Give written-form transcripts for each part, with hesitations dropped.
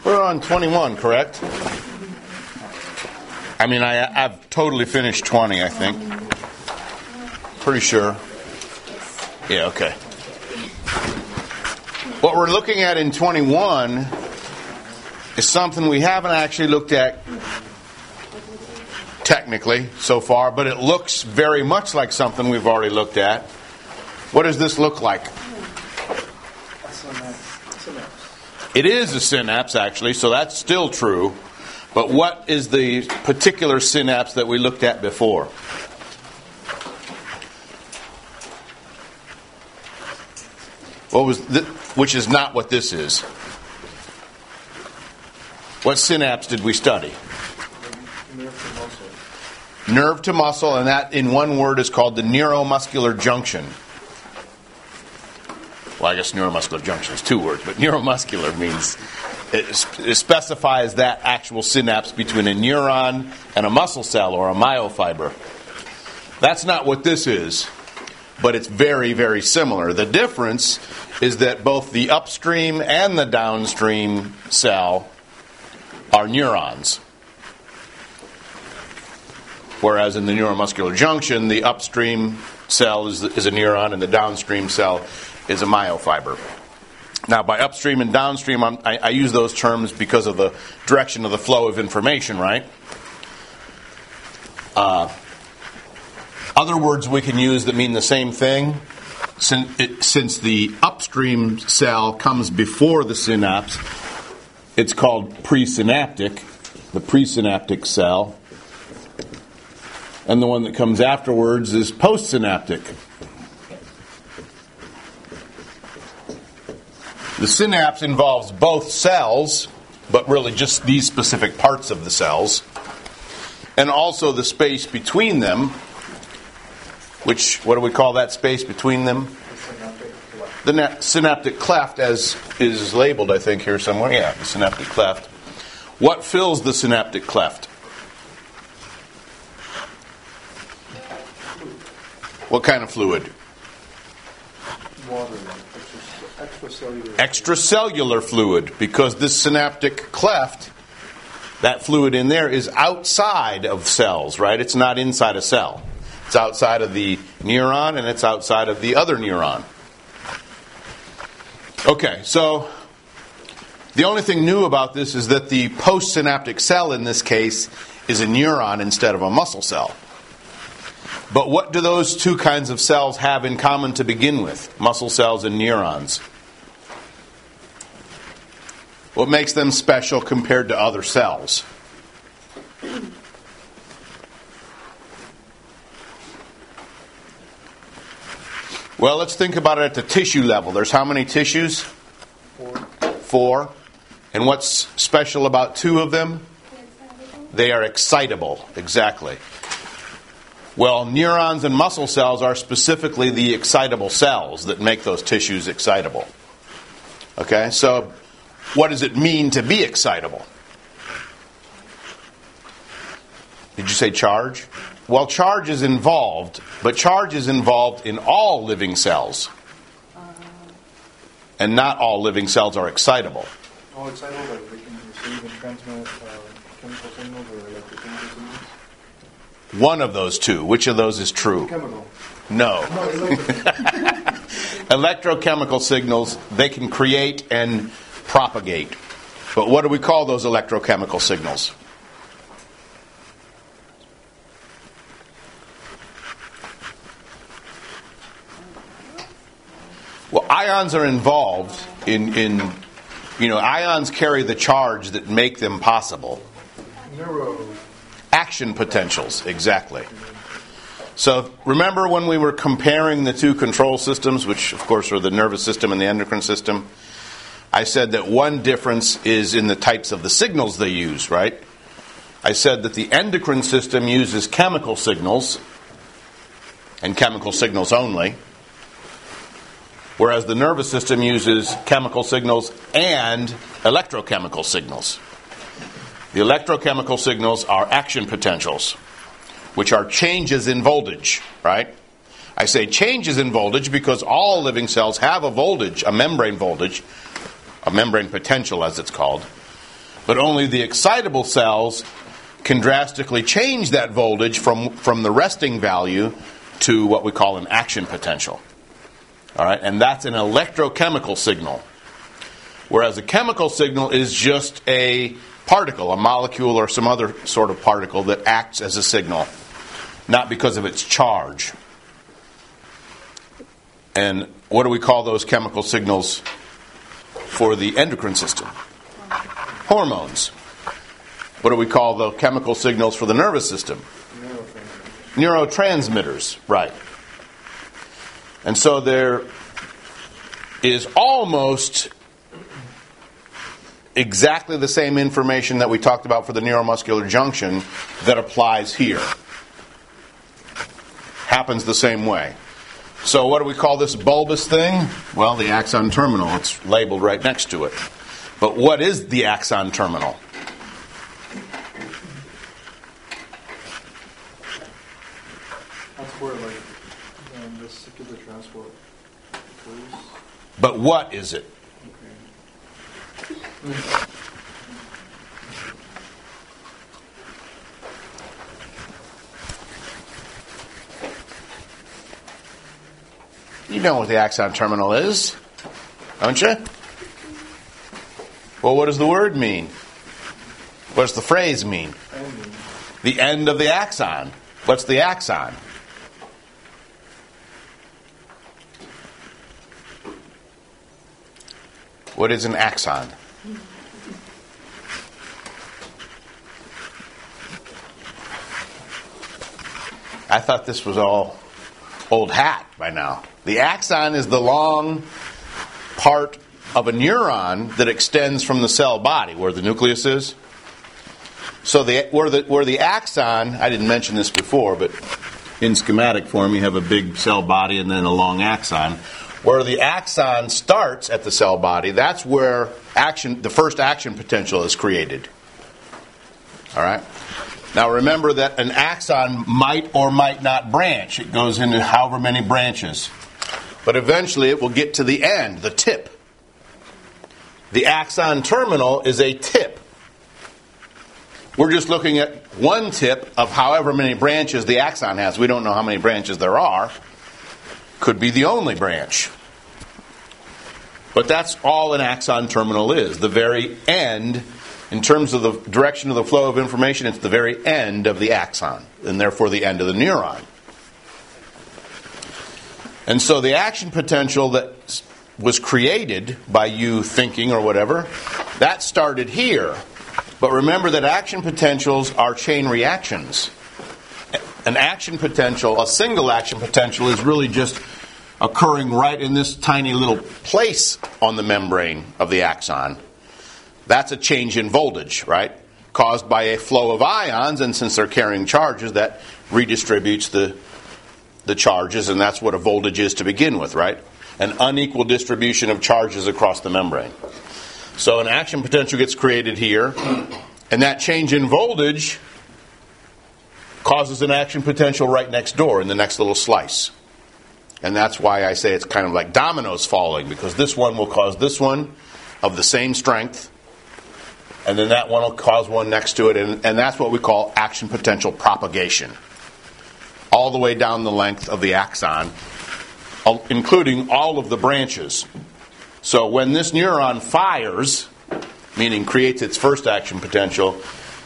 We're on 21, correct? I mean, I've totally finished 20, I think. Pretty sure. Yeah, okay. What we're looking at in 21 is something we haven't actually looked at technically so far, but it looks very much like something we've already looked at. What does this look like? It is a synapse, actually, so that's still true. But what is the particular synapse that we looked at before? What was which is not what this is. What synapse did we study? Nerve to muscle. Nerve to muscle, and that in one word is called the neuromuscular junction. Well, I guess neuromuscular junction is two words, but neuromuscular means it specifies that actual synapse between a neuron and a muscle cell or a myofiber. That's not what this is, but it's very, very similar. The difference is that both the upstream and the downstream cell are neurons. Whereas in the neuromuscular junction, the upstream cell is a neuron and the downstream cell is a myofiber. Now, by upstream and downstream, I use those terms because of the direction of the flow of information, right? Other words we can use that mean the same thing, since the upstream cell comes before the synapse, it's called presynaptic, the presynaptic cell. And the one that comes afterwards is postsynaptic. The synapse involves both cells, but really just these specific parts of the cells, and also the space between them, which, what do we call that space between them? The synaptic cleft, as is labeled, I think, here somewhere. Yeah, the synaptic cleft. What fills the synaptic cleft? What kind of fluid? Water. Extracellular. Extracellular fluid, because this synaptic cleft, that fluid in there is outside of cells, right? It's not inside a cell. It's outside of the neuron and it's outside of the other neuron. Okay, so the only thing new about this is that the postsynaptic cell in this case is a neuron instead of a muscle cell. But what do those two kinds of cells have in common to begin with? Muscle cells and neurons. What makes them special compared to other cells? Well, let's think about it at the tissue level. There's how many tissues? 4. And what's special about 2 of them? They are excitable. Exactly. Well, neurons and muscle cells are specifically the excitable cells that make those tissues excitable. Okay, so what does it mean to be excitable? Did you say charge? Well, charge is involved, but charge is involved in all living cells. And not all living cells are excitable. All excitable, but they can receive and transmit chemical signals or electrochemical signals? One of those two. Which of those is true? Chemical. No. Electrochemical signals, they can create and propagate. But what do we call those electrochemical signals? Well, ions are involved in ions carry the charge that make them possible. Action potentials, exactly. So remember when we were comparing the two control systems, which of course are the nervous system and the endocrine system, I said that one difference is in the types of the signals they use, right? I said that the endocrine system uses chemical signals, and chemical signals only, whereas the nervous system uses chemical signals and electrochemical signals. The electrochemical signals are action potentials, which are changes in voltage, right? I say changes in voltage because all living cells have a voltage, a membrane voltage, a membrane potential as it's called. But only the excitable cells can drastically change that voltage from the resting value to what we call an action potential. All right, and that's an electrochemical signal. Whereas a chemical signal is just a particle, a molecule or some other sort of particle that acts as a signal, not because of its charge. And what do we call those chemical signals for the endocrine system? Hormones. What do we call the chemical signals for the nervous system? Neurotransmitters, right. And so there is almost exactly the same information that we talked about for the neuromuscular junction that applies here. Happens the same way. So what do we call this bulbous thing? Well, the axon terminal. It's labeled right next to it. But what is the axon terminal? That's where the circular transport occurs. But what is it? You know what the axon terminal is, don't you? Well, what does the word mean? What does the phrase mean? The end of the axon. What's the axon? What is an axon? I thought this was all old hat by now. The axon is the long part of a neuron that extends from the cell body, where the nucleus is. So where the axon, I didn't mention this before, but in schematic form you have a big cell body and then a long axon. Where the axon starts at the cell body, that's where the first action potential is created. All right? Now remember that an axon might or might not branch. It goes into however many branches. But eventually it will get to the end, the tip. The axon terminal is a tip. We're just looking at one tip of however many branches the axon has. We don't know how many branches there are. Could be the only branch. But that's all an axon terminal is. The very end, in terms of the direction of the flow of information, it's the very end of the axon, and therefore the end of the neuron. And so the action potential that was created by you thinking or whatever, that started here. But remember that action potentials are chain reactions. An action potential, a single action potential, is really just occurring right in this tiny little place on the membrane of the axon. That's a change in voltage, right? Caused by a flow of ions, and since they're carrying charges, that redistributes the charges, and that's what a voltage is to begin with, right? An unequal distribution of charges across the membrane. So an action potential gets created here, and that change in voltage causes an action potential right next door in the next little slice. And that's why I say it's kind of like dominoes falling, because this one will cause this one of the same strength, and then that one will cause one next to it, and that's what we call action potential propagation. All the way down the length of the axon, including all of the branches. So when this neuron fires, meaning creates its first action potential,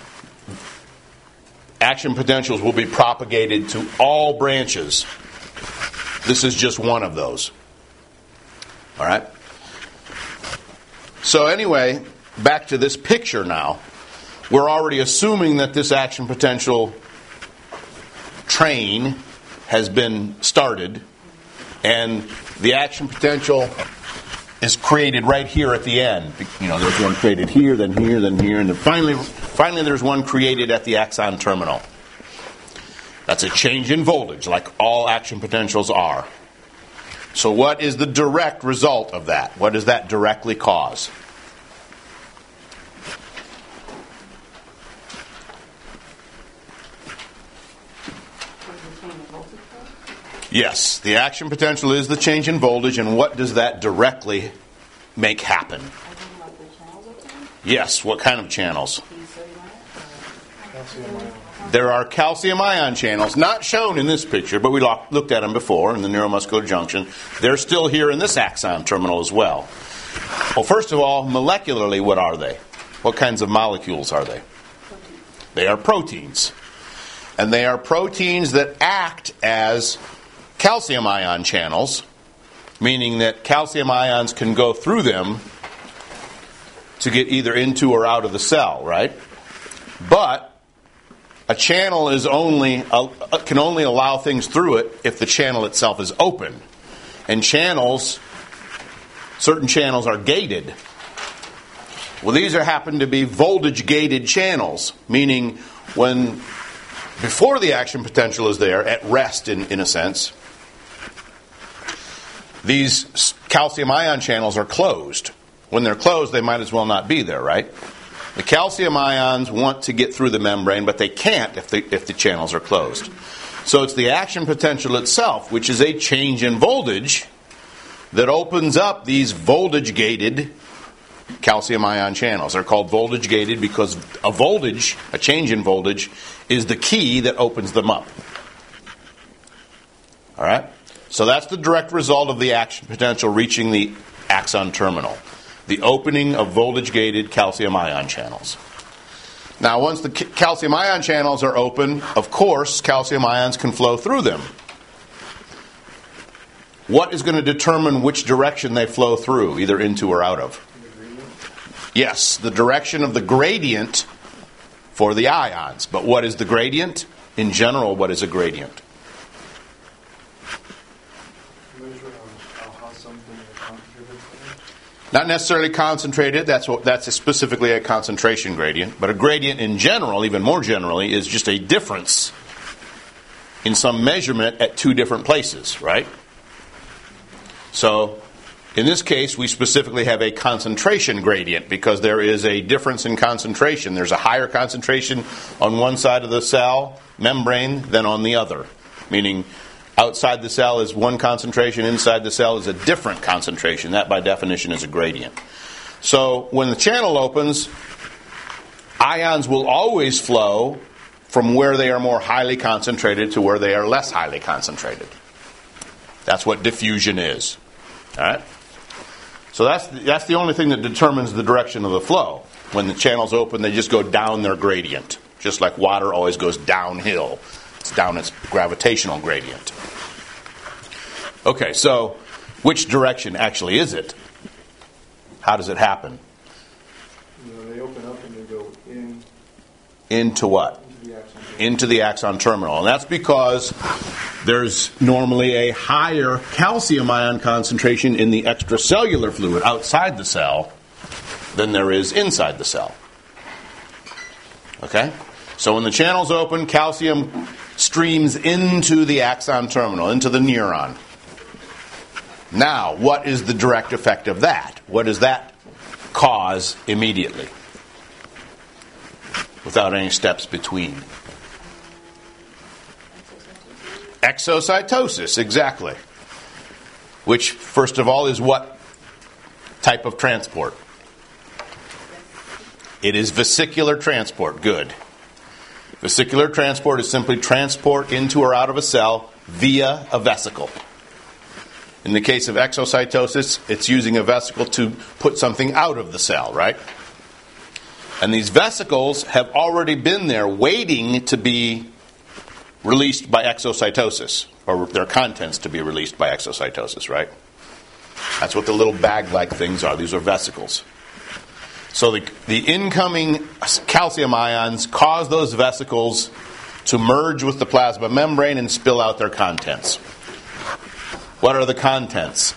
action potentials will be propagated to all branches. This is just one of those. All right? So anyway, back to this picture now. We're already assuming that this action potential train has been started, and the action potential is created right here at the end. You know, there's one created here, then here, then here, and then finally there's one created at the axon terminal. That's a change in voltage, like all action potentials are. So what is the direct result of that? What does that directly cause? Yes, the action potential is the change in voltage, and what does that directly make happen? Yes, what kind of channels? Calcium ion. There are calcium ion channels, not shown in this picture, but we looked at them before in the neuromuscular junction. They're still here in this axon terminal as well. Well, first of all, molecularly, what are they? What kinds of molecules are they? They are proteins. And they are proteins that act as calcium ion channels, meaning that calcium ions can go through them to get either into or out of the cell, right? But a channel is can only allow things through it if the channel itself is open. And certain channels are gated. Well, these happen to be voltage-gated channels, meaning before the action potential is there, at rest in a sense, these calcium ion channels are closed. When they're closed, they might as well not be there, right? The calcium ions want to get through the membrane, but they can't if the channels are closed. So it's the action potential itself, which is a change in voltage, that opens up these voltage-gated calcium ion channels. They're called voltage-gated because a change in voltage, is the key that opens them up. All right? So that's the direct result of the action potential reaching the axon terminal. The opening of voltage-gated calcium ion channels. Now, once the calcium ion channels are open, of course, calcium ions can flow through them. What is going to determine which direction they flow through, either into or out of? Yes, the direction of the gradient for the ions. But what is the gradient? In general, what is a gradient? Not necessarily concentrated. That's specifically a concentration gradient. But a gradient in general, even more generally, is just a difference in some measurement at two different places, right? So, in this case, we specifically have a concentration gradient because there is a difference in concentration. There's a higher concentration on one side of the cell membrane than on the other. Meaning, outside the cell is one concentration, inside the cell is a different concentration. That, by definition, is a gradient. So, when the channel opens, ions will always flow from where they are more highly concentrated to where they are less highly concentrated. That's what diffusion is. All right? So that's the only thing that determines the direction of the flow. When the channel's open, they just go down their gradient. Just like water always goes downhill. It's down its gravitational gradient. Okay, so which direction actually is it? How does it happen? They open up and they go in. Into what? Into the axon terminal. And that's because there's normally a higher calcium ion concentration in the extracellular fluid outside the cell than there is inside the cell. Okay? So when the channel's open, calcium streams into the axon terminal, into the neuron. Now, what is the direct effect of that? What does that cause immediately? Without any steps between. Exocytosis, exactly. Which, first of all, is what type of transport? It is vesicular transport. Good. Vesicular transport is simply transport into or out of a cell via a vesicle. In the case of exocytosis, it's using a vesicle to put something out of the cell, right? And these vesicles have already been there waiting to be released by exocytosis, or their contents to be released by exocytosis, right? That's what the little bag-like things are. These are vesicles. So the incoming calcium ions cause those vesicles to merge with the plasma membrane and spill out their contents. What are the contents?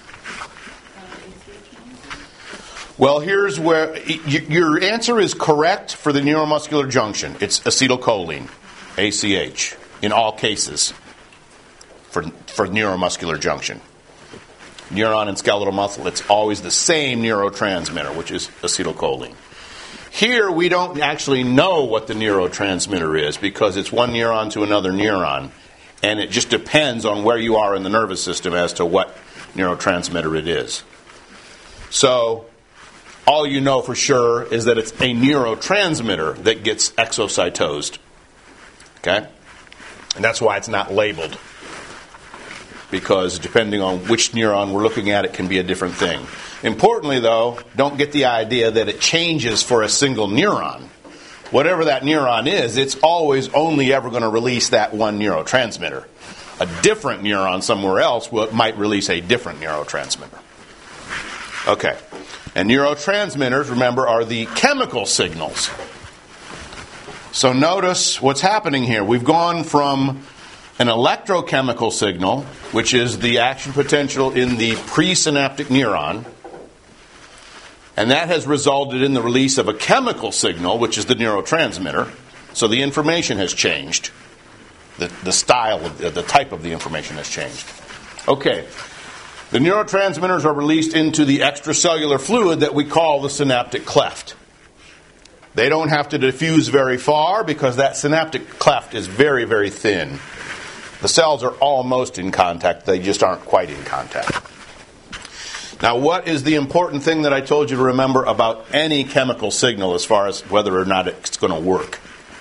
Well, here's where your answer is correct for the neuromuscular junction. It's acetylcholine, ACH, in all cases for neuromuscular junction. Neuron and skeletal muscle, it's always the same neurotransmitter, which is acetylcholine. Here, we don't actually know what the neurotransmitter is because it's one neuron to another neuron. And it just depends on where you are in the nervous system as to what neurotransmitter it is. So, all you know for sure is that it's a neurotransmitter that gets exocytosed. Okay? And that's why it's not labeled. Because depending on which neuron we're looking at, it can be a different thing. Importantly, though, don't get the idea that it changes for a single neuron. Whatever that neuron is, it's always only ever going to release that one neurotransmitter. A different neuron somewhere else might release a different neurotransmitter. Okay. And neurotransmitters, remember, are the chemical signals. So notice what's happening here. We've gone from an electrochemical signal, which is the action potential in the presynaptic neuron, and that has resulted in the release of a chemical signal, which is the neurotransmitter. So the information has changed. The style, the type of the information has changed. Okay. The neurotransmitters are released into the extracellular fluid that we call the synaptic cleft. They don't have to diffuse very far because that synaptic cleft is very, very thin. The cells are almost in contact. They just aren't quite in contact. Now, what is the important thing that I told you to remember about any chemical signal as far as whether or not it's going to work?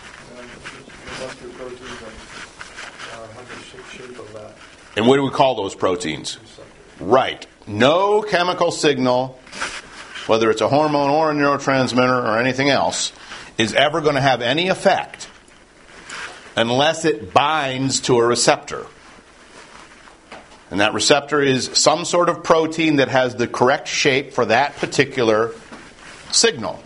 And what do we call those proteins? Right. No chemical signal, whether it's a hormone or a neurotransmitter or anything else, is ever going to have any effect unless it binds to a receptor. And that receptor is some sort of protein that has the correct shape for that particular signal.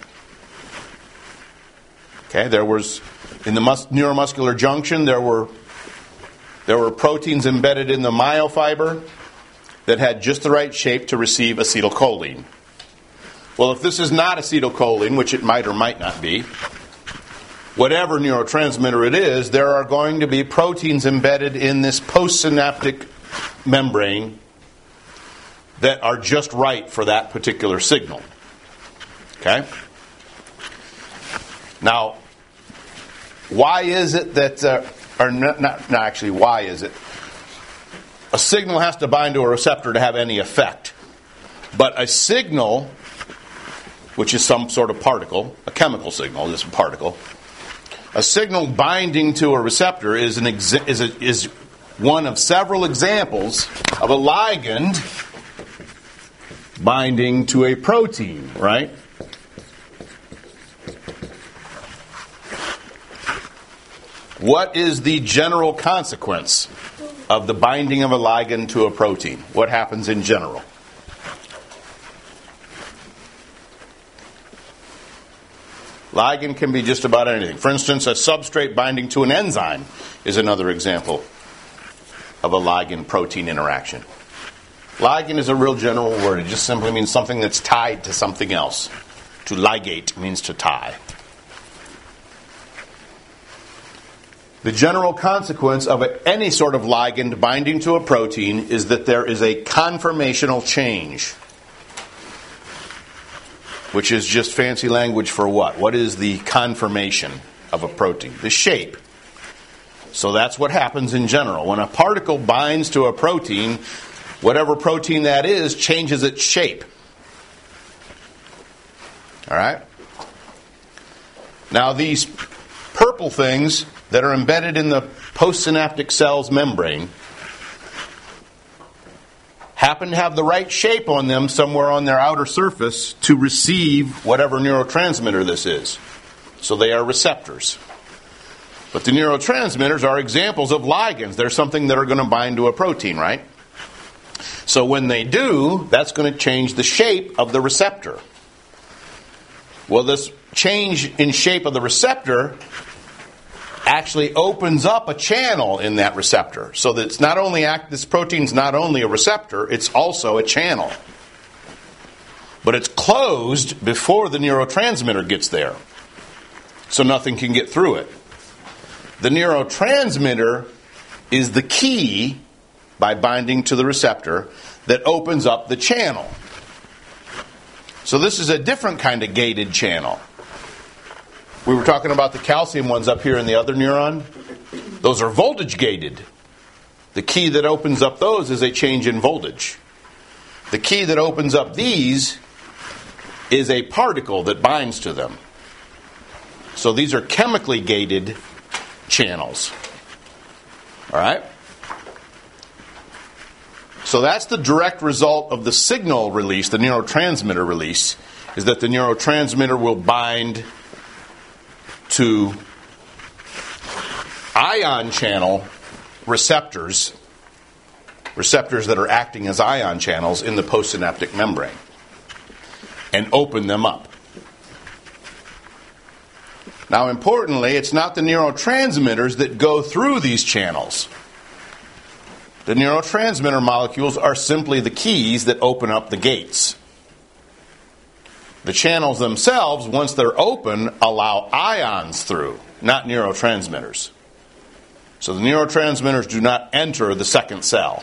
Okay, there was, in the neuromuscular junction, there were proteins embedded in the myofiber that had just the right shape to receive acetylcholine. Well, if this is not acetylcholine, which it might or might not be, whatever neurotransmitter it is, there are going to be proteins embedded in this postsynaptic membrane that are just right for that particular signal. Okay? Now, why is it that, why is it? A signal has to bind to a receptor to have any effect. But a signal, which is some sort of particle, a chemical signal is a particle, a signal binding to a receptor is one of several examples of a ligand binding to a protein, right? What is the general consequence of the binding of a ligand to a protein? What happens in general? Ligand can be just about anything. For instance, a substrate binding to an enzyme is another example of a ligand-protein interaction. Ligand is a real general word. It just simply means something that's tied to something else. To ligate means to tie. The general consequence of any sort of ligand binding to a protein is that there is a conformational change. Which is just fancy language for what? What is the conformation of a protein? The shape. So that's what happens in general. When a particle binds to a protein, whatever protein that is changes its shape. All right? Now these purple things that are embedded in the postsynaptic cell's membrane happen to have the right shape on them somewhere on their outer surface to receive whatever neurotransmitter this is. So they are receptors. But the neurotransmitters are examples of ligands. They're something that are going to bind to a protein, right? So when they do, that's going to change the shape of the receptor. Well, this change in shape of the receptor actually opens up a channel in that receptor. So that it's not only this protein's not only a receptor, it's also a channel. But it's closed before the neurotransmitter gets there. So nothing can get through it. The neurotransmitter is the key, by binding to the receptor, that opens up the channel. So this is a different kind of gated channel. We were talking about the calcium ones up here in the other neuron. Those are voltage gated. The key that opens up those is a change in voltage. The key that opens up these is a particle that binds to them. So these are chemically gated channels. All right? So that's the direct result of the signal release, the neurotransmitter release, is that the neurotransmitter will bind to ion channel receptors that are acting as ion channels in the postsynaptic membrane and open them up. Now, importantly, it's not the neurotransmitters that go through these channels. The neurotransmitter molecules are simply the keys that open up the gates. The channels themselves, once they're open, allow ions through, not neurotransmitters. So the neurotransmitters do not enter the second cell.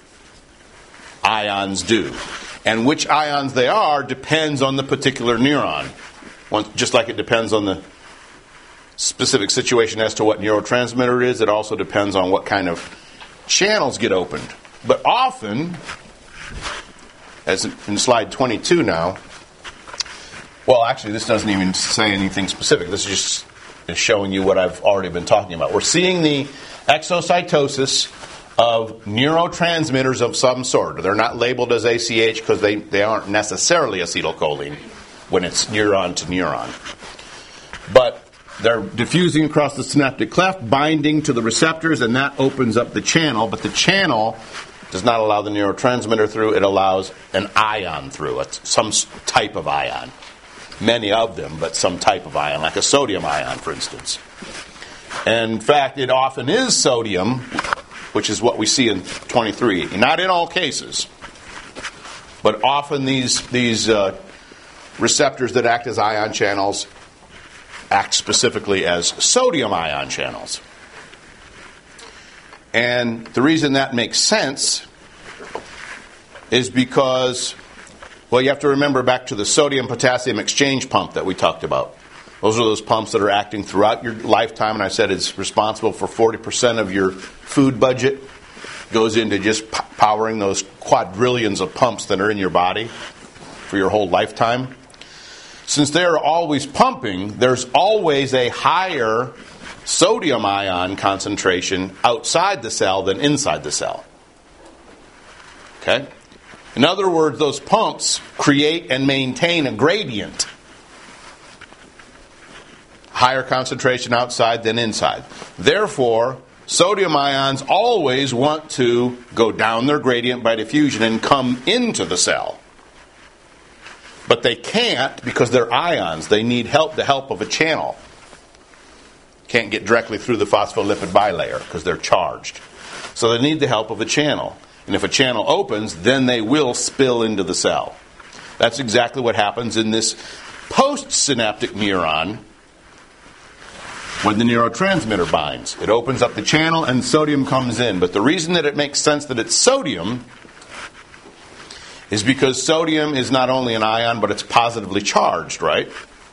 Ions do. And which ions they are depends on the particular neuron. Just like it depends on the specific situation as to what neurotransmitter it is, it also depends on what kind of channels get opened. But often, as in slide 22 now, well, actually, this doesn't even say anything specific. This is just showing you what I've already been talking about. We're seeing the exocytosis of neurotransmitters of some sort. They're not labeled as ACH because they aren't necessarily acetylcholine when it's neuron to neuron. But they're diffusing across the synaptic cleft, binding to the receptors, and that opens up the channel. But the channel does not allow the neurotransmitter through. It allows an ion through. It's some type of ion. Many of them, but some type of ion, like a sodium ion, for instance. And in fact, it often is sodium, which is what we see in 23. Not in all cases, but often these receptors that act as ion channels act specifically as sodium ion channels. And the reason that makes sense is because, well, you have to remember back to the sodium-potassium exchange pump that we talked about. Those are those pumps that are acting throughout your lifetime, and I said it's responsible for 40% of your food budget. Goes into just powering those quadrillions of pumps that are in your body for your whole lifetime. Since they're always pumping, there's always a higher sodium ion concentration outside the cell than inside the cell. Okay? In other words, those pumps create and maintain a gradient. Higher concentration outside than inside. Therefore, sodium ions always want to go down their gradient by diffusion and come into the cell. But they can't because they're ions. They need the help of a channel. Can't get directly through the phospholipid bilayer because they're charged. So they need the help of a channel. And if a channel opens, then they will spill into the cell. That's exactly what happens in this postsynaptic neuron when the neurotransmitter binds. It opens up the channel and sodium comes in. But the reason that it makes sense that it's sodium is because sodium is not only an ion, but it's positively charged, right?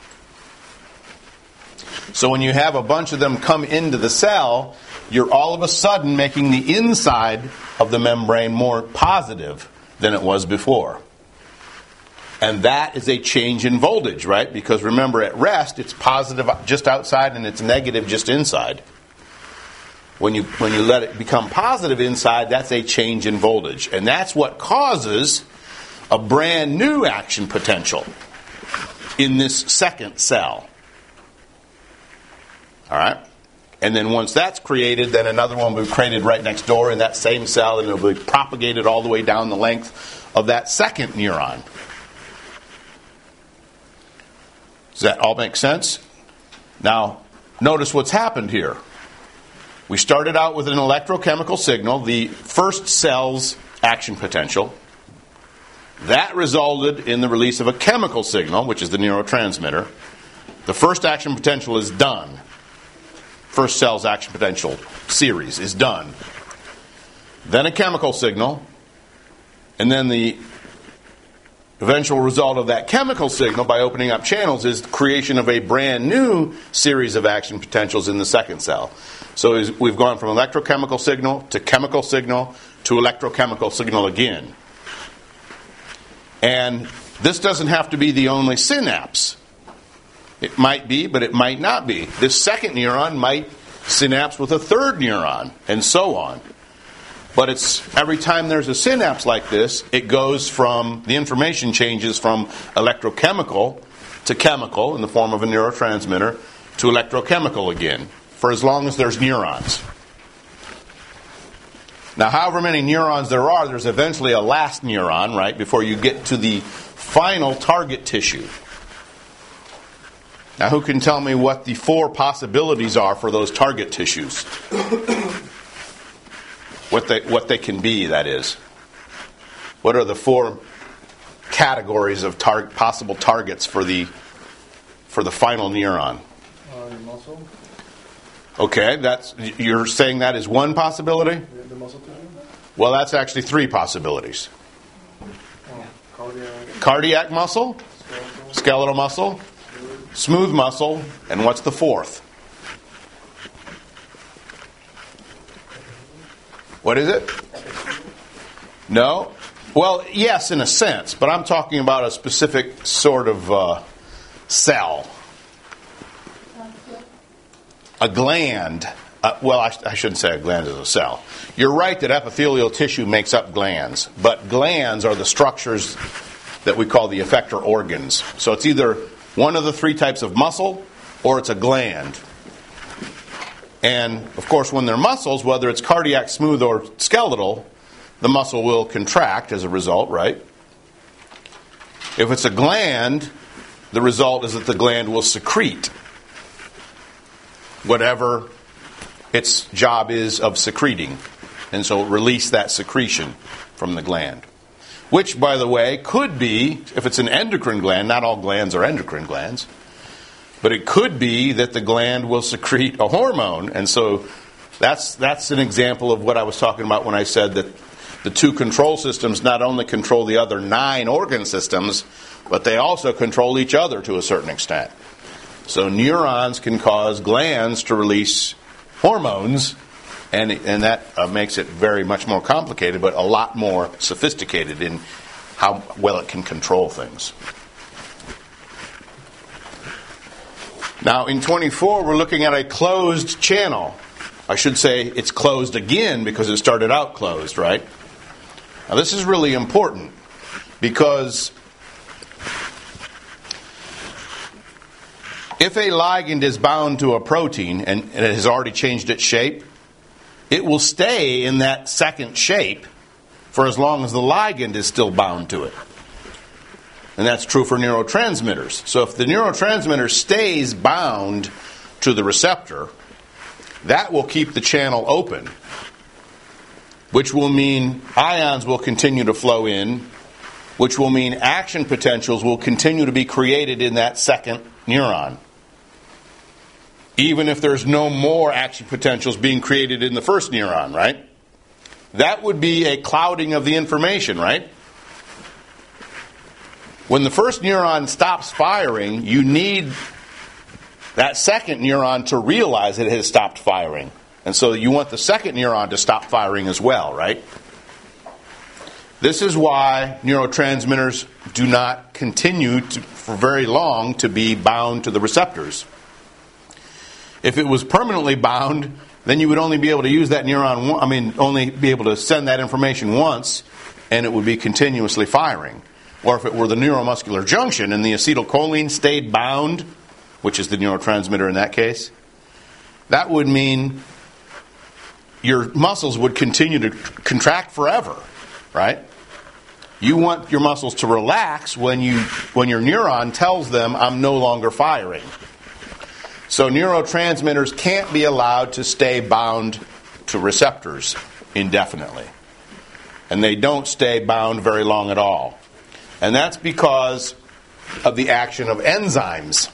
So when you have a bunch of them come into the cell, you're all of a sudden making the inside of the membrane more positive than it was before. And that is a change in voltage, right? Because remember, at rest, it's positive just outside and it's negative just inside. When you let it become positive inside, that's a change in voltage. And that's what causes a brand new action potential in this second cell. All right? And then once that's created, then another one will be created right next door in that same cell, and it will be propagated all the way down the length of that second neuron. Does that all make sense? Now, notice what's happened here. We started out with an electrochemical signal, the first cell's action potential. That resulted in the release of a chemical signal, which is the neurotransmitter. The first action potential is done. First cell's action potential series is done. Then a chemical signal. And then the eventual result of that chemical signal by opening up channels is the creation of a brand new series of action potentials in the second cell. So we've gone from electrochemical signal to electrochemical signal again. And This doesn't have to be the only synapse. It might be, but it might not be. This second neuron might synapse with a third neuron, and so on. But it's every time there's a synapse like this, it goes from, the information changes from electrochemical to chemical in the form of a neurotransmitter to electrochemical again, for as long as there's neurons. Now, however many neurons there are, there's eventually a last neuron, right, before you get to the final target tissue. Now, who can tell me what the 4 possibilities are for those target tissues? What they can be, that is. What are the 4 categories of possible targets for the final neuron? The muscle. Okay, you're saying that is one possibility? The muscle tissue. Well, that's actually 3 possibilities. Cardiac muscle, skeletal muscle, smooth muscle, and what's the 4th? What is it? No? Well, yes, in a sense, but I'm talking about a specific sort of cell. A gland. I shouldn't say a gland is a cell. You're right that epithelial tissue makes up glands, but glands are the structures that we call the effector organs. So it's either one of the 3 types of muscle, or it's a gland. And, of course, when they're muscles, whether it's cardiac, smooth, or skeletal, the muscle will contract as a result, right? If it's a gland, the result is that the gland will secrete whatever its job is of secreting. And so release that secretion from the gland. Which, by the way, could be, if it's an endocrine gland, not all glands are endocrine glands, but it could be that the gland will secrete a hormone. And so that's an example of what I was talking about when I said that the 2 control systems not only control the other 9 organ systems, but they also control each other to a certain extent. So neurons can cause glands to release hormones, and that makes it very much more complicated, but a lot more sophisticated in how well it can control things. Now, in 24, we're looking at a closed channel. I should say it's closed again because it started out closed, right? Now, this is really important because if a ligand is bound to a protein and it has already changed its shape, it will stay in that second shape for as long as the ligand is still bound to it. And that's true for neurotransmitters. So if the neurotransmitter stays bound to the receptor, that will keep the channel open, which will mean ions will continue to flow in, which will mean action potentials will continue to be created in that second neuron, even if there's no more action potentials being created in the first neuron, right? That would be a clouding of the information, right? When the first neuron stops firing, you need that second neuron to realize it has stopped firing. And so you want the second neuron to stop firing as well, right? This is why neurotransmitters do not continue for very long to be bound to the receptors. If it was permanently bound, then you would only be able to use that neuron, only be able to send that information once, and it would be continuously firing. Or if it were the neuromuscular junction and the acetylcholine stayed bound, which is the neurotransmitter in that case, that would mean your muscles would continue to contract forever, right? You want your muscles to relax when your neuron tells them, I'm no longer firing. So neurotransmitters can't be allowed to stay bound to receptors indefinitely. And they don't stay bound very long at all. And that's because of the action of enzymes.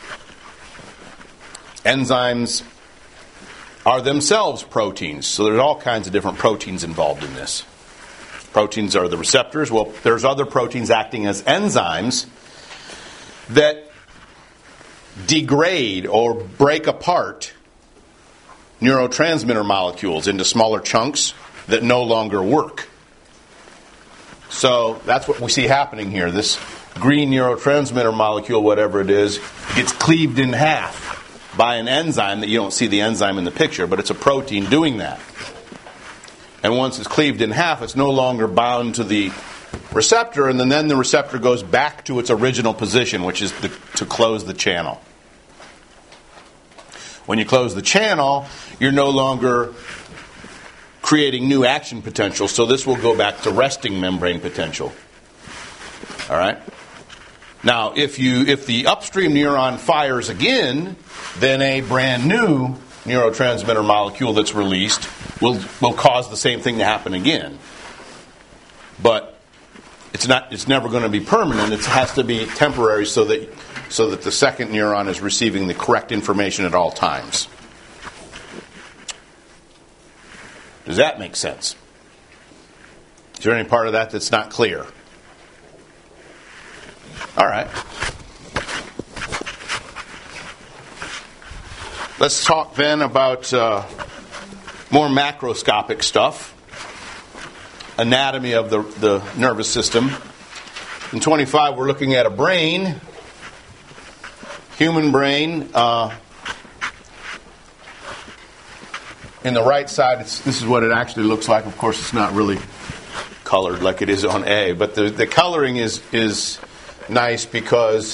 Enzymes are themselves proteins. So there's all kinds of different proteins involved in this. Proteins are the receptors. Well, there's other proteins acting as enzymes that degrade or break apart neurotransmitter molecules into smaller chunks that no longer work. So that's what we see happening here. This green neurotransmitter molecule, whatever it is, gets cleaved in half by an enzyme that you don't see the enzyme in the picture, but it's a protein doing that. And once it's cleaved in half, it's no longer bound to the receptor, and then the receptor goes back to its original position, which is to close the channel. When you close the channel, you're no longer creating new action potential, so this will go back to resting membrane potential. All right? Now, if the upstream neuron fires again, then a brand new neurotransmitter molecule that's released will cause the same thing to happen again. But it's never going to be permanent. It has to be temporary so that the second neuron is receiving the correct information at all times. Does that make sense? Is there any part of that that's not clear? All right. Let's talk then about more macroscopic stuff. Anatomy of the nervous system. In 25, we're looking at a brain. Human brain. In the right side, this is what it actually looks like. Of course, it's not really colored like it is on A, but the coloring is nice because,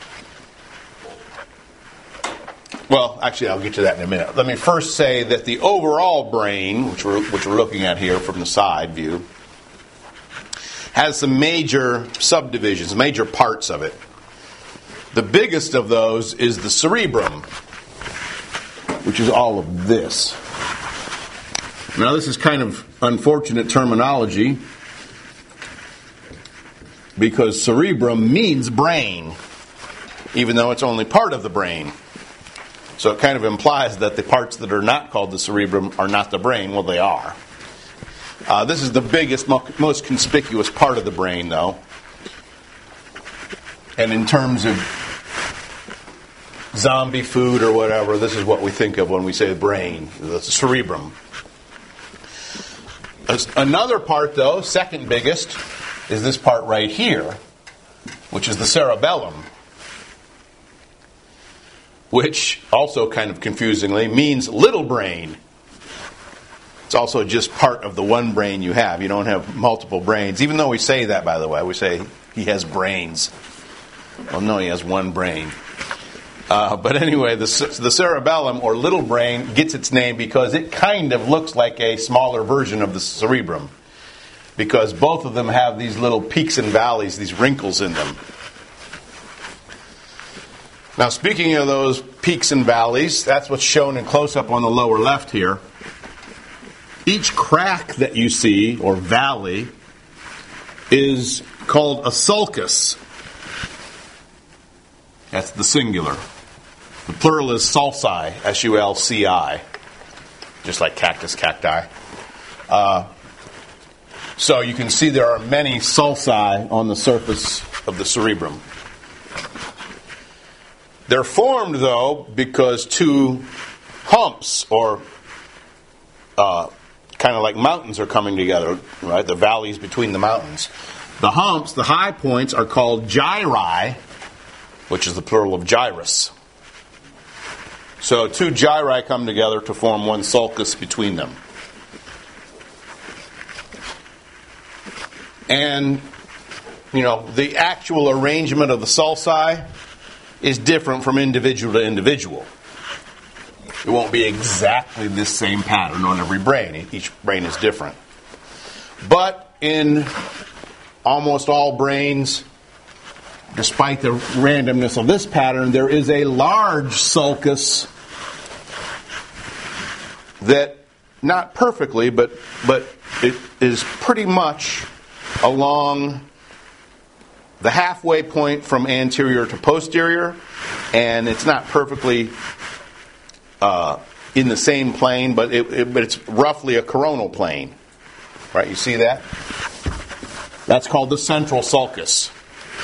well, actually, I'll get to that in a minute. Let me first say that the overall brain, which we're looking at here from the side view, has some major subdivisions, major parts of it. The biggest of those is the cerebrum, which is all of this. Now, this is kind of unfortunate terminology because cerebrum means brain, even though it's only part of the brain. So it kind of implies that the parts that are not called the cerebrum are not the brain. Well, they are. This is the biggest, most conspicuous part of the brain, though. And in terms of zombie food or whatever, this is what we think of when we say brain, the cerebrum. Another part, though, second biggest, is this part right here, which is the cerebellum, which also kind of confusingly means little brain. It's also just part of the one brain you have. You don't have multiple brains, even though we say that, by the way. We say he has brains. Well, no, he has one brain. But anyway, the cerebellum, or little brain, gets its name because it kind of looks like a smaller version of the cerebrum. Because both of them have these little peaks and valleys, these wrinkles in them. Now, speaking of those peaks and valleys, that's what's shown in close-up on the lower left here. Each crack that you see, or valley, is called a sulcus. That's the singular. The plural is sulci, S-U-L-C-I, just like cactus, cacti. So you can see there are many sulci on the surface of the cerebrum. They're formed, though, because two humps, or kind of like mountains, are coming together, right? The valleys between the mountains. The humps, the high points, are called gyri, which is the plural of gyrus. So two gyri come together to form one sulcus between them. And, the actual arrangement of the sulci is different from individual to individual. It won't be exactly this same pattern on every brain. Each brain is different. But in almost all brains, despite the randomness of this pattern, there is a large sulcus that, not perfectly, but it is pretty much along the halfway point from anterior to posterior, and it's not perfectly in the same plane, but it's roughly a coronal plane. Right, you see that? That's called the central sulcus.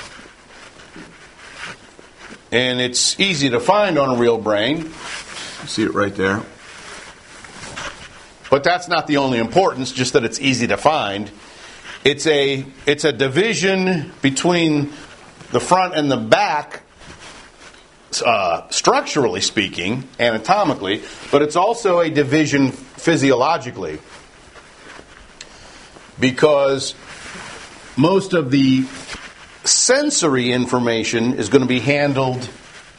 And it's easy to find on a real brain. You see it right there. But that's not the only importance, just that it's easy to find. It's a division between the front and the back, structurally speaking, anatomically, but it's also a division physiologically. Because most of the sensory information is going to be handled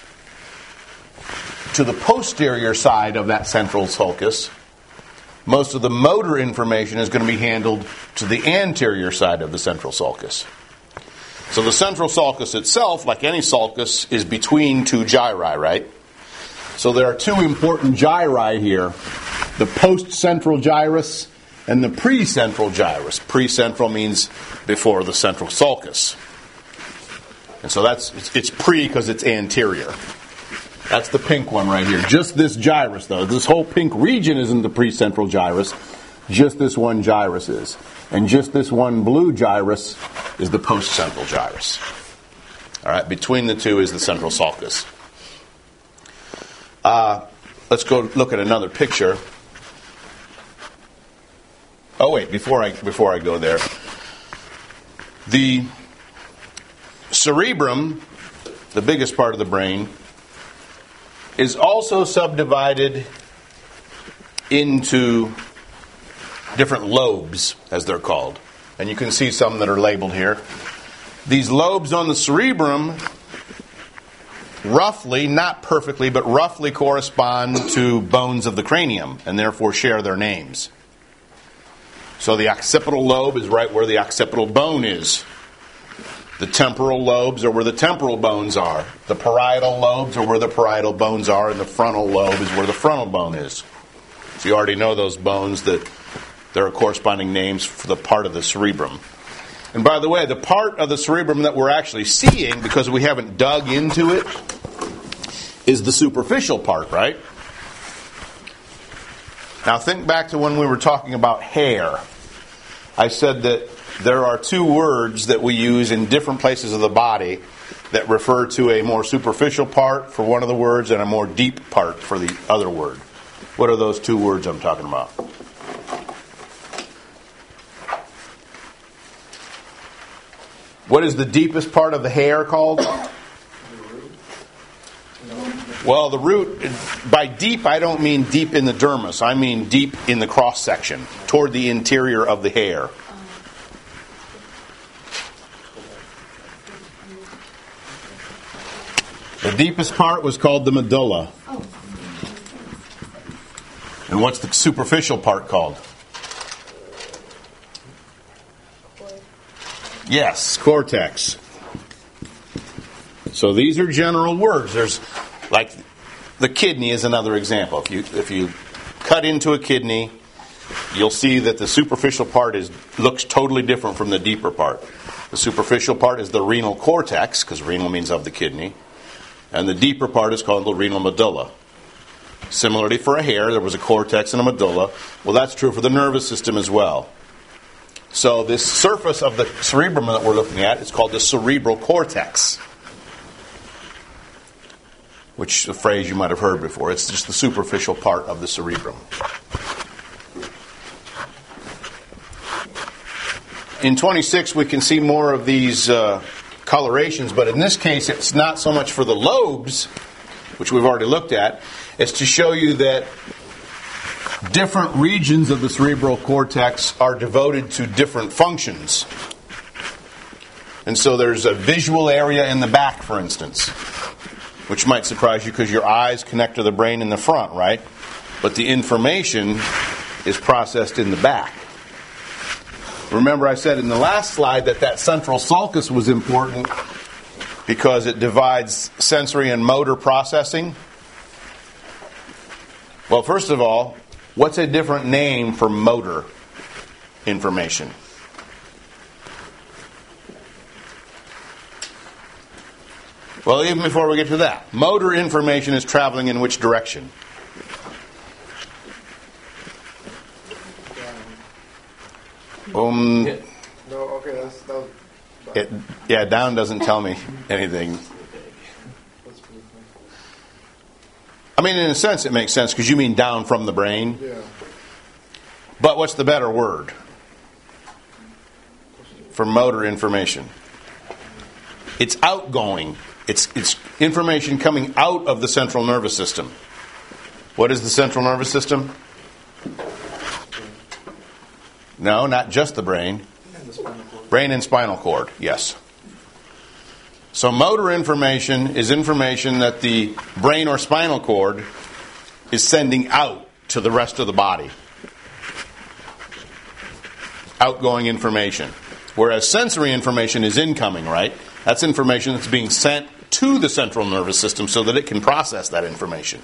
to the posterior side of that central sulcus. Most of the motor information is going to be handled to the anterior side of the central sulcus. So the central sulcus itself, like any sulcus, is between two gyri, right? So there are two important gyri here. The post-central gyrus and the pre-central gyrus. Pre-central means before the central sulcus. And so it's pre because it's anterior. That's the pink one right here. Just this gyrus, though. This whole pink region isn't the pre-central gyrus. Just this one gyrus is. And just this one blue gyrus is the post-central gyrus. All right, between the two is the central sulcus. Let's go look at another picture. Oh wait, before I go there, the cerebrum, the biggest part of the brain, is also subdivided into different lobes, as they're called. And you can see some that are labeled here. These lobes on the cerebrum roughly, not perfectly, but roughly correspond to bones of the cranium and therefore share their names. So the occipital lobe is right where the occipital bone is. The temporal lobes are where the temporal bones are. The parietal lobes are where the parietal bones are, and the frontal lobe is where the frontal bone is. So you already know those bones, that there are corresponding names for the part of the cerebrum. And by the way, the part of the cerebrum that we're actually seeing, because we haven't dug into it, is the superficial part, right? Now think back to when we were talking about hair. I said that there are two words that we use in different places of the body that refer to a more superficial part for one of the words and a more deep part for the other word. What are those two words I'm talking about? What is the deepest part of the hair called? Well, the root, by deep, I don't mean deep in the dermis. I mean deep in the cross-section, toward the interior of the hair. The deepest part was called the medulla. And what's the superficial part called? Yes, cortex. So these are general words. There's, like, the kidney is another example. If you cut into a kidney, you'll see that the superficial part looks totally different from the deeper part. The superficial part is the renal cortex, because renal means of the kidney. And the deeper part is called the renal medulla. Similarly, for a hair, there was a cortex and a medulla. Well, that's true for the nervous system as well. So this surface of the cerebrum that we're looking at is called the cerebral cortex, which is a phrase you might have heard before. It's just the superficial part of the cerebrum. In 26, we can see more of these colorations, but in this case, it's not so much for the lobes, which we've already looked at. It's to show you that different regions of the cerebral cortex are devoted to different functions. And so there's a visual area in the back, for instance, which might surprise you because your eyes connect to the brain in the front, right? But the information is processed in the back. Remember I said in the last slide that central sulcus was important because it divides sensory and motor processing. Well, first of all, what's a different name for motor information? Well, even before we get to that, motor information is traveling in which direction? No, okay, that was down doesn't tell me anything. I mean, in a sense, it makes sense because you mean down from the brain. Yeah. But what's the better word for motor information? It's outgoing. It's information coming out of the central nervous system. What is the central nervous system? No, not just the brain. Brain and spinal cord, yes. So motor information is information that the brain or spinal cord is sending out to the rest of the body. Outgoing information. Whereas sensory information is incoming, right? That's information that's being sent to the central nervous system so that it can process that information.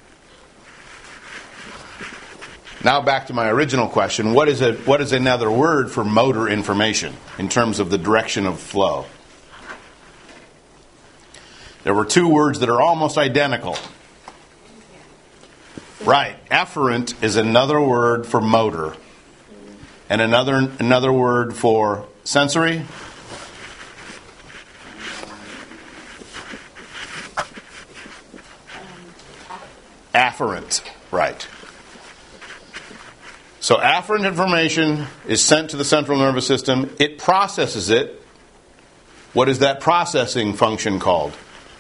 Now back to my original question, what is another word for motor information in terms of the direction of flow? There were two words that are almost identical. Right. Efferent is another word for motor. And another word for sensory? Afferent. Right. So afferent information is sent to the central nervous system. It processes it. What is that processing function called?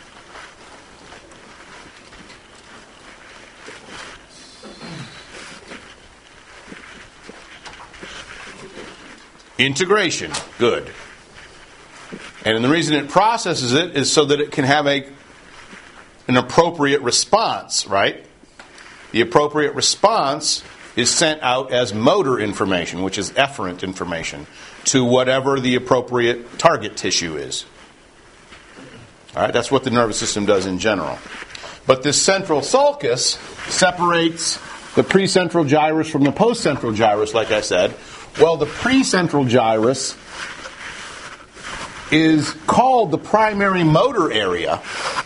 Integration. Good. And the reason it processes it is so that it can have an appropriate response, right? The appropriate response is sent out as motor information, which is efferent information, to whatever the appropriate target tissue is. All right, that's what the nervous system does in general. But this central sulcus separates the precentral gyrus from the postcentral gyrus, like I said. Well, the precentral gyrus is called the primary motor area.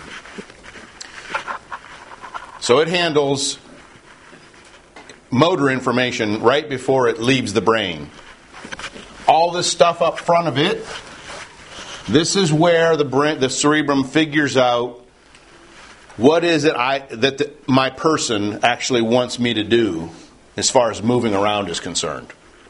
So it handles motor information right before it leaves the brain. All this stuff up front of it, this is where the cerebrum figures out what is it my person actually wants me to do as far as moving around is concerned.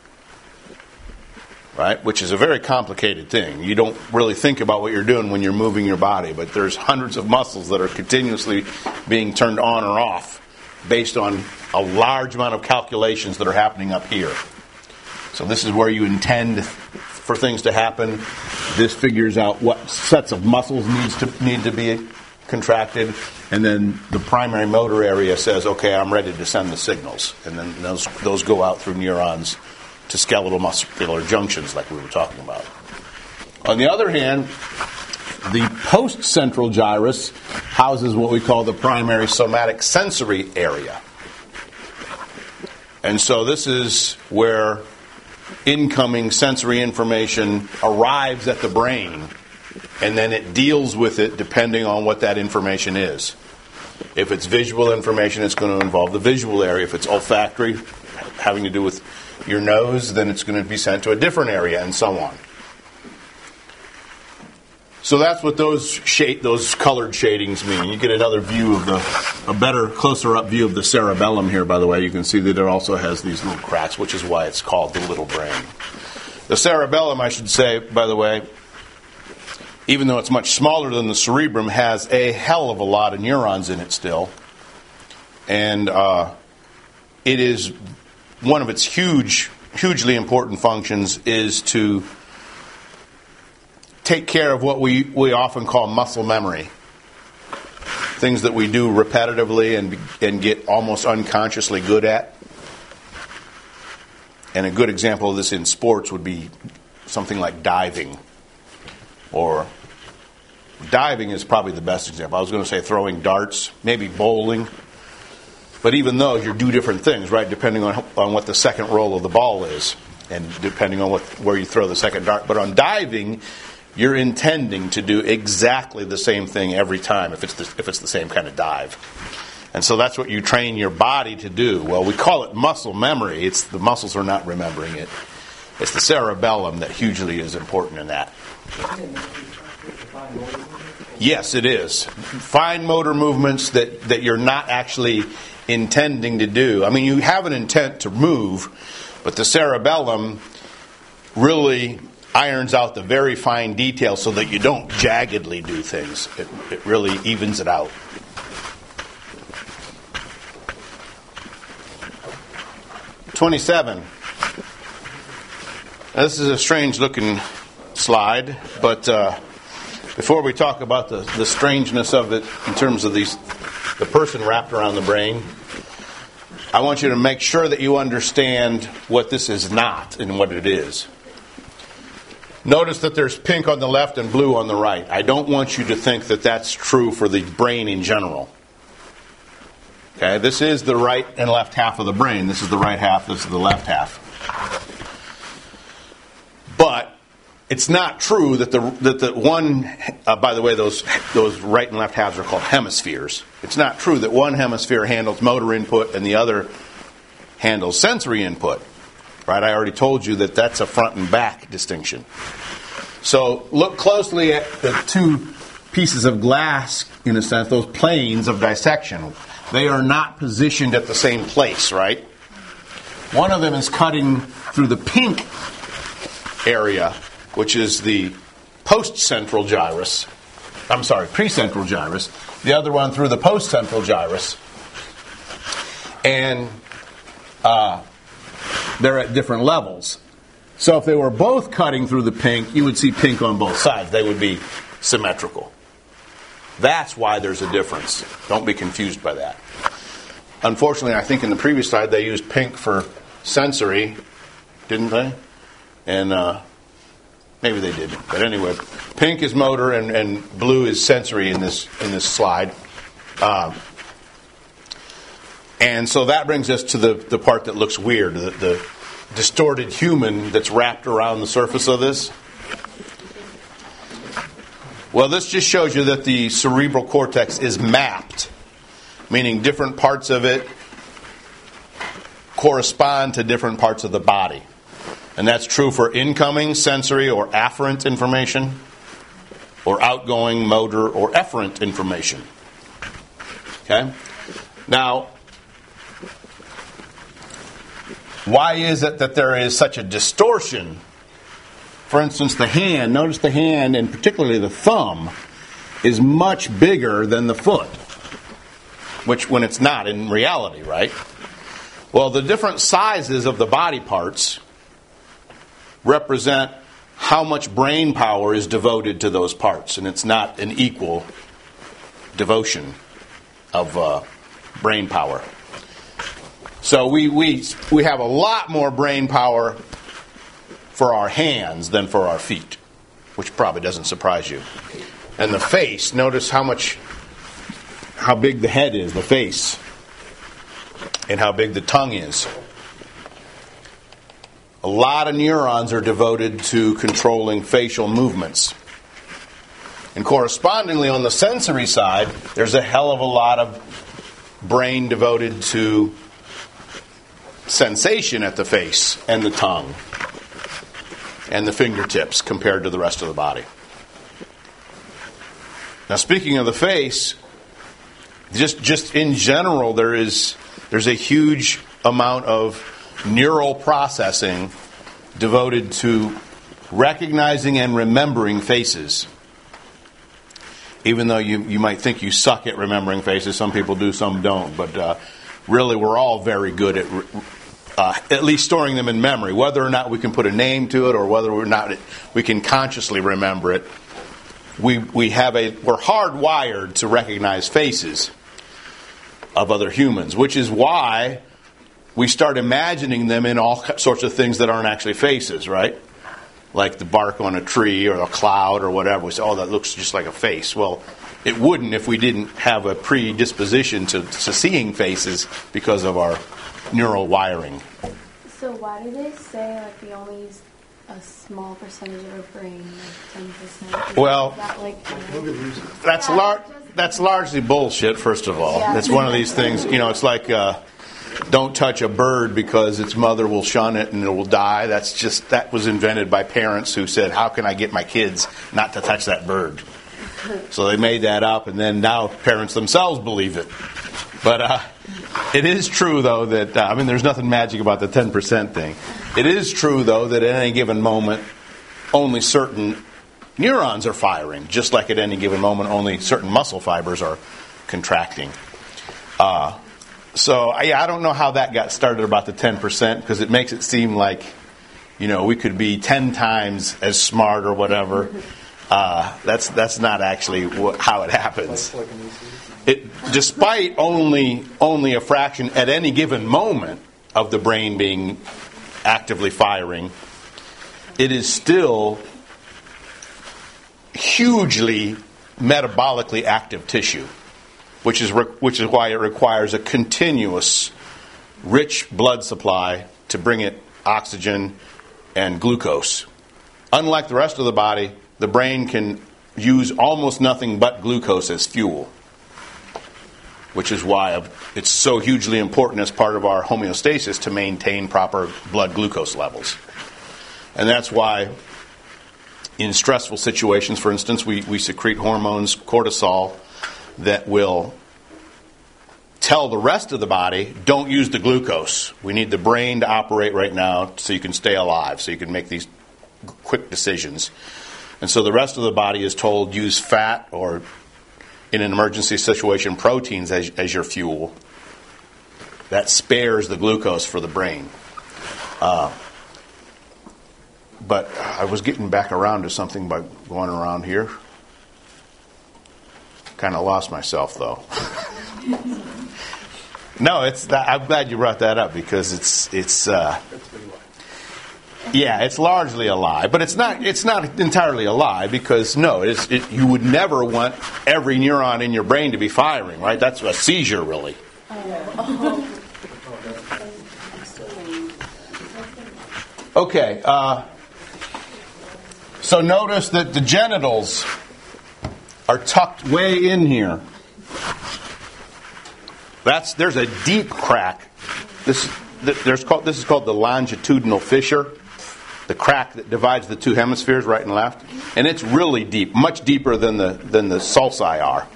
Right? Which is a very complicated thing. You don't really think about what you're doing when you're moving your body, but there's hundreds of muscles that are continuously being turned on or off based on a large amount of calculations that are happening up here. So this is where you intend for things to happen. This figures out what sets of muscles need to be contracted, and then the primary motor area says, okay, I'm ready to send the signals. And then those go out through neurons to skeletal muscular junctions like we were talking about. On the other hand, the post-central gyrus houses what we call the primary somatic sensory area. And so this is where incoming sensory information arrives at the brain, and then it deals with it depending on what that information is. If it's visual information, it's going to involve the visual area. If it's olfactory, having to do with your nose, then it's going to be sent to a different area, and so on. So that's what those colored shadings mean. You get another view of a better, closer up view of the cerebellum here, by the way. You can see that it also has these little cracks, which is why it's called the little brain. The cerebellum, I should say, by the way, even though it's much smaller than the cerebrum, has a hell of a lot of neurons in it still. And it is one of its hugely important functions is to take care of what we often call muscle memory. Things that we do repetitively and get almost unconsciously good at. And a good example of this in sports would be something like diving. Or diving is probably the best example. I was going to say throwing darts, maybe bowling. But even those, you do different things, right? Depending on what the second roll of the ball is. And depending on where you throw the second dart. But on diving, you're intending to do exactly the same thing every time if it's the same kind of dive. And so that's what you train your body to do. Well, we call it muscle memory. It's the muscles are not remembering it. It's the cerebellum that hugely is important in that. Yes, it is. Fine motor movements that you're not actually intending to do. I mean, you have an intent to move, but the cerebellum really irons out the very fine details so that you don't jaggedly do things. It really evens it out. '27. Now, this is a strange looking slide, but before we talk about the strangeness of it in terms of the person wrapped around the brain, I want you to make sure that you understand what this is not and what it is. Notice that there's pink on the left and blue on the right. I don't want you to think that that's true for the brain in general. Okay, this is the right and left half of the brain. This is the right half, this is the left half. But it's not true that the one, by the way, those right and left halves are called hemispheres. It's not true that one hemisphere handles motor input and the other handles sensory input. Right? I already told you that that's a front and back distinction. So look closely at the two pieces of glass, in a sense, those planes of dissection. They are not positioned at the same place, right? One of them is cutting through the pink area, which is the precentral gyrus. The other one through the postcentral gyrus. And they're at different levels. So if they were both cutting through the pink, you would see pink on both sides. They would be symmetrical. That's why there's a difference. Don't be confused by that. Unfortunately, I think in the previous slide they used pink for sensory, didn't they? And maybe they didn't. But anyway, pink is motor and blue is sensory in this slide. And so that brings us to the part that looks weird, the distorted human that's wrapped around the surface of this. Well, this just shows you that the cerebral cortex is mapped, meaning different parts of it correspond to different parts of the body. And that's true for incoming sensory or afferent information, or outgoing motor or efferent information. Okay? Now, why is it that there is such a distortion? For instance, the hand, notice the hand, and particularly the thumb, is much bigger than the foot, which when it's not in reality, right? Well, the different sizes of the body parts represent how much brain power is devoted to those parts, and it's not an equal devotion of brain power. So we have a lot more brain power for our hands than for our feet, which probably doesn't surprise you. And the face, notice how big the head is, the face, and how big the tongue is. A lot of neurons are devoted to controlling facial movements. And correspondingly, on the sensory side, there's a hell of a lot of brain devoted to sensation at the face and the tongue and the fingertips compared to the rest of the body. Now, speaking of the face, just in general, there's a huge amount of neural processing devoted to recognizing and remembering faces. Even though you might think you suck at remembering faces, some people do, some don't. But really, we're all very good at least storing them in memory. Whether or not we can put a name to it, or whether or not we can consciously remember it, we're hardwired to recognize faces of other humans, which is why we start imagining them in all sorts of things that aren't actually faces, right? Like the bark on a tree or a cloud or whatever. We say, oh, that looks just like a face. Well, it wouldn't if we didn't have a predisposition to seeing faces because of our neural wiring. So why do they say we only use a small percentage of our brain, like 10%? Well, that that's largely bullshit, first of all. Yeah. It's one of these things, it's like don't touch a bird because its mother will shun it and it will die. That was invented by parents who said, how can I get my kids not to touch that bird? So they made that up, and then now parents themselves believe it. But it is true, though, that, there's nothing magic about the 10% thing. It is true, though, that at any given moment, only certain neurons are firing, just like at any given moment only certain muscle fibers are contracting. So I don't know how that got started about the 10%, because it makes it seem like, we could be 10 times as smart or whatever. That's not actually how it happens. Despite only a fraction at any given moment of the brain being actively firing, it is still hugely metabolically active tissue, which is why it requires a continuous, rich blood supply to bring it oxygen and glucose. Unlike the rest of the body, the brain can use almost nothing but glucose as fuel, which is why it's so hugely important as part of our homeostasis to maintain proper blood glucose levels. And that's why in stressful situations, for instance, we secrete hormones, cortisol, that will tell the rest of the body, don't use the glucose. We need the brain to operate right now so you can stay alive, so you can make these quick decisions. And so the rest of the body is told, use fat, or in an emergency situation, proteins as your fuel. That spares the glucose for the brain. But I was getting back around to something by going around here. Kind of lost myself, though. No, I'm glad you brought that up, because it's largely a lie, but it's not entirely a lie, because you would never want every neuron in your brain to be firing, right? That's a seizure, really. Okay, so notice that the genitals are tucked way in here. There's a deep crack. This is called the longitudinal fissure, the crack that divides the two hemispheres, right and left, and it's really deep, much deeper than the sulci are.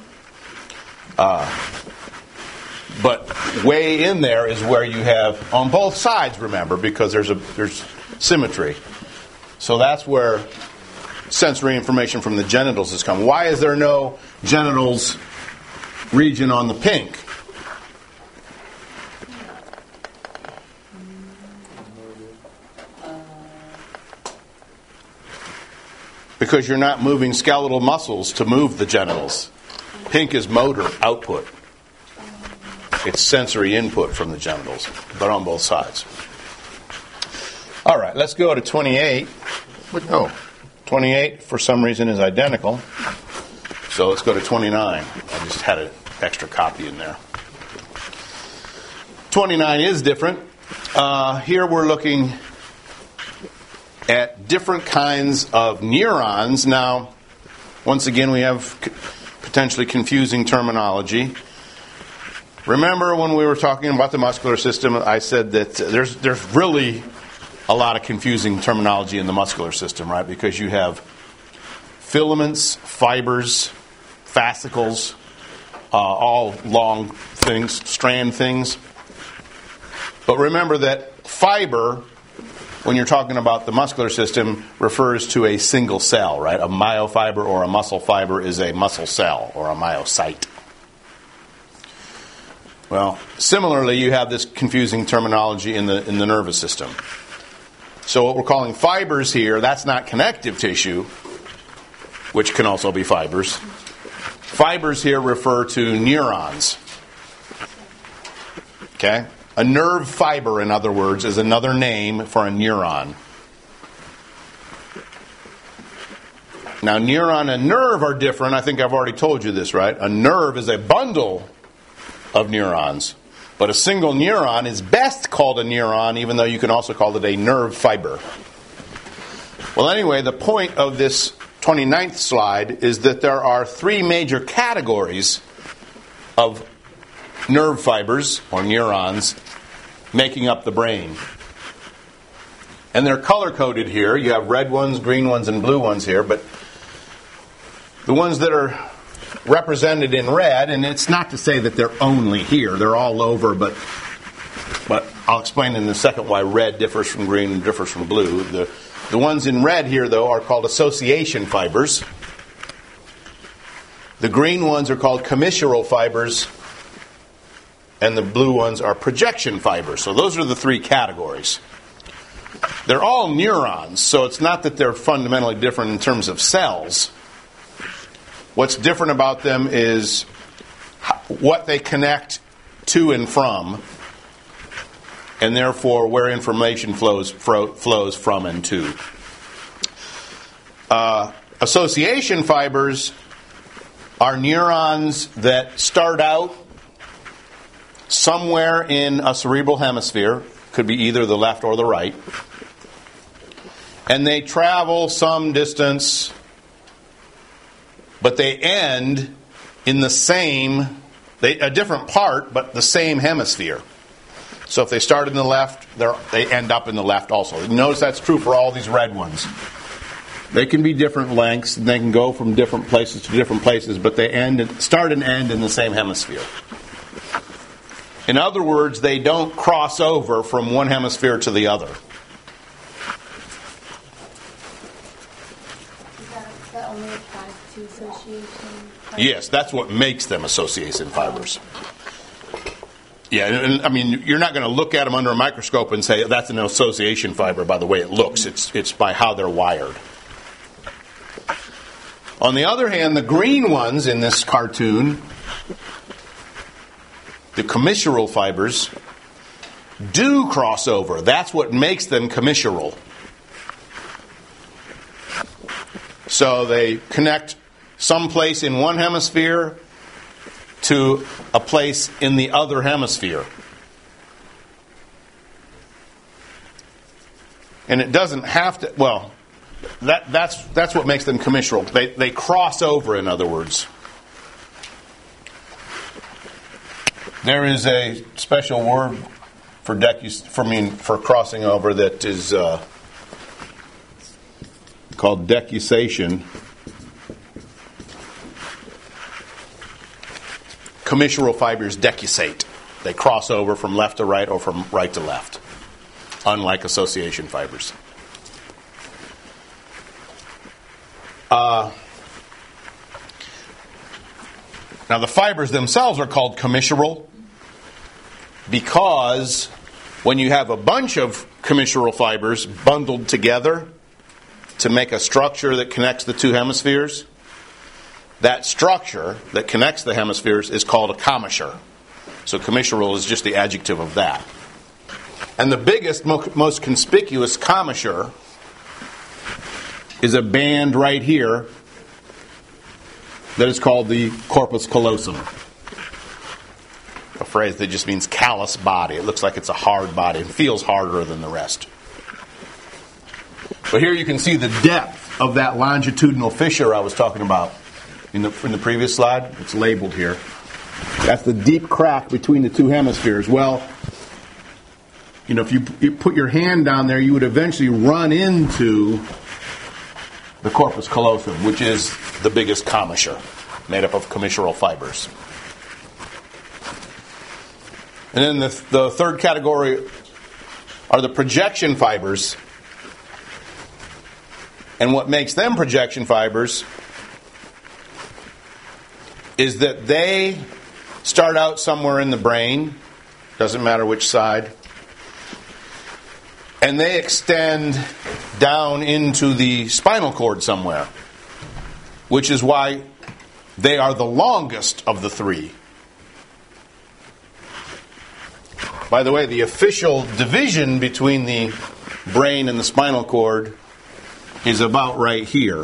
But way in there is where you have on both sides. Remember, because there's symmetry. So that's where sensory information from the genitals has come. Why is there no genitals region on the pink? Because you're not moving skeletal muscles to move the genitals. Pink is motor output. It's sensory input from the genitals, but on both sides. All right, let's go to 28. 28 for some reason is identical. So let's go to 29. I just had an extra copy in there. 29 is different. Here we're looking at different kinds of neurons. Now, once again, we have potentially confusing terminology. Remember when we were talking about the muscular system, I said that there's really a lot of confusing terminology in the muscular system, right? Because you have filaments, fibers, fascicles, all long things, strand things. But remember that fiber, when you're talking about the muscular system, refers to a single cell, right? A myofiber or a muscle fiber is a muscle cell or a myocyte. Well, similarly, you have this confusing terminology in the nervous system. So what we're calling fibers here, that's not connective tissue, which can also be fibers. Fibers here refer to neurons. Okay? A nerve fiber, in other words, is another name for a neuron. Now, neuron and nerve are different. I think I've already told you this, right? A nerve is a bundle of neurons. But a single neuron is best called a neuron, even though you can also call it a nerve fiber. Well, anyway, the point of this 29th slide is that there are three major categories of nerve fibers, or neurons, making up the brain. And they're color-coded here. You have red ones, green ones, and blue ones here. But the ones that are represented in red, and it's not to say that they're only here. They're all over, but I'll explain in a second why red differs from green and differs from blue. The ones in red here, though, are called association fibers. The green ones are called commissural fibers, and the blue ones are projection fibers. So those are the three categories. They're all neurons, so it's not that they're fundamentally different in terms of cells. What's different about them is what they connect to and from, and therefore where information flows from and to. Association fibers are neurons that start out somewhere in a cerebral hemisphere, could be either the left or the right, and they travel some distance, but they end in the same, a different part, but the same hemisphere. So if they start in the left, they end up in the left also. Notice that's true for all these red ones. They can be different lengths, and they can go from different places to different places, but they start and end in the same hemisphere. In other words, they don't cross over from one hemisphere to the other. That only applies to association fibers? Yes, that's what makes them association fibers. Yeah, and I mean, you're not going to look at them under a microscope and say that's an association fiber by the way it looks. It's by how they're wired. On the other hand, the green ones in this cartoon, the commissural fibers, do cross over. That's what makes them commissural. So they connect someplace in one hemisphere to a place in the other hemisphere. And it doesn't have to, well, that's what makes them commissural. They cross over, in other words. There is a special word for crossing over that is called decussation. Commissural fibers decussate. They cross over from left to right or from right to left, unlike association fibers. Now the fibers themselves are called commissural because when you have a bunch of commissural fibers bundled together to make a structure that connects the two hemispheres, that structure that connects the hemispheres is called a commissure. So commissural is just the adjective of that. And the biggest, most conspicuous commissure is a band right here that is called the corpus callosum. A phrase that just means callous body. It looks like it's a hard body. It feels harder than the rest. But here you can see the depth of that longitudinal fissure I was talking about in the previous slide. It's labeled here. That's the deep crack between the two hemispheres. Well, if you put your hand down there, you would eventually run into the corpus callosum, which is the biggest commissure, made up of commissural fibers. And then the third category are the projection fibers. And what makes them projection fibers is that they start out somewhere in the brain, doesn't matter which side, and they extend down into the spinal cord somewhere, which is why they are the longest of the three. By the way, the official division between the brain and the spinal cord is about right here.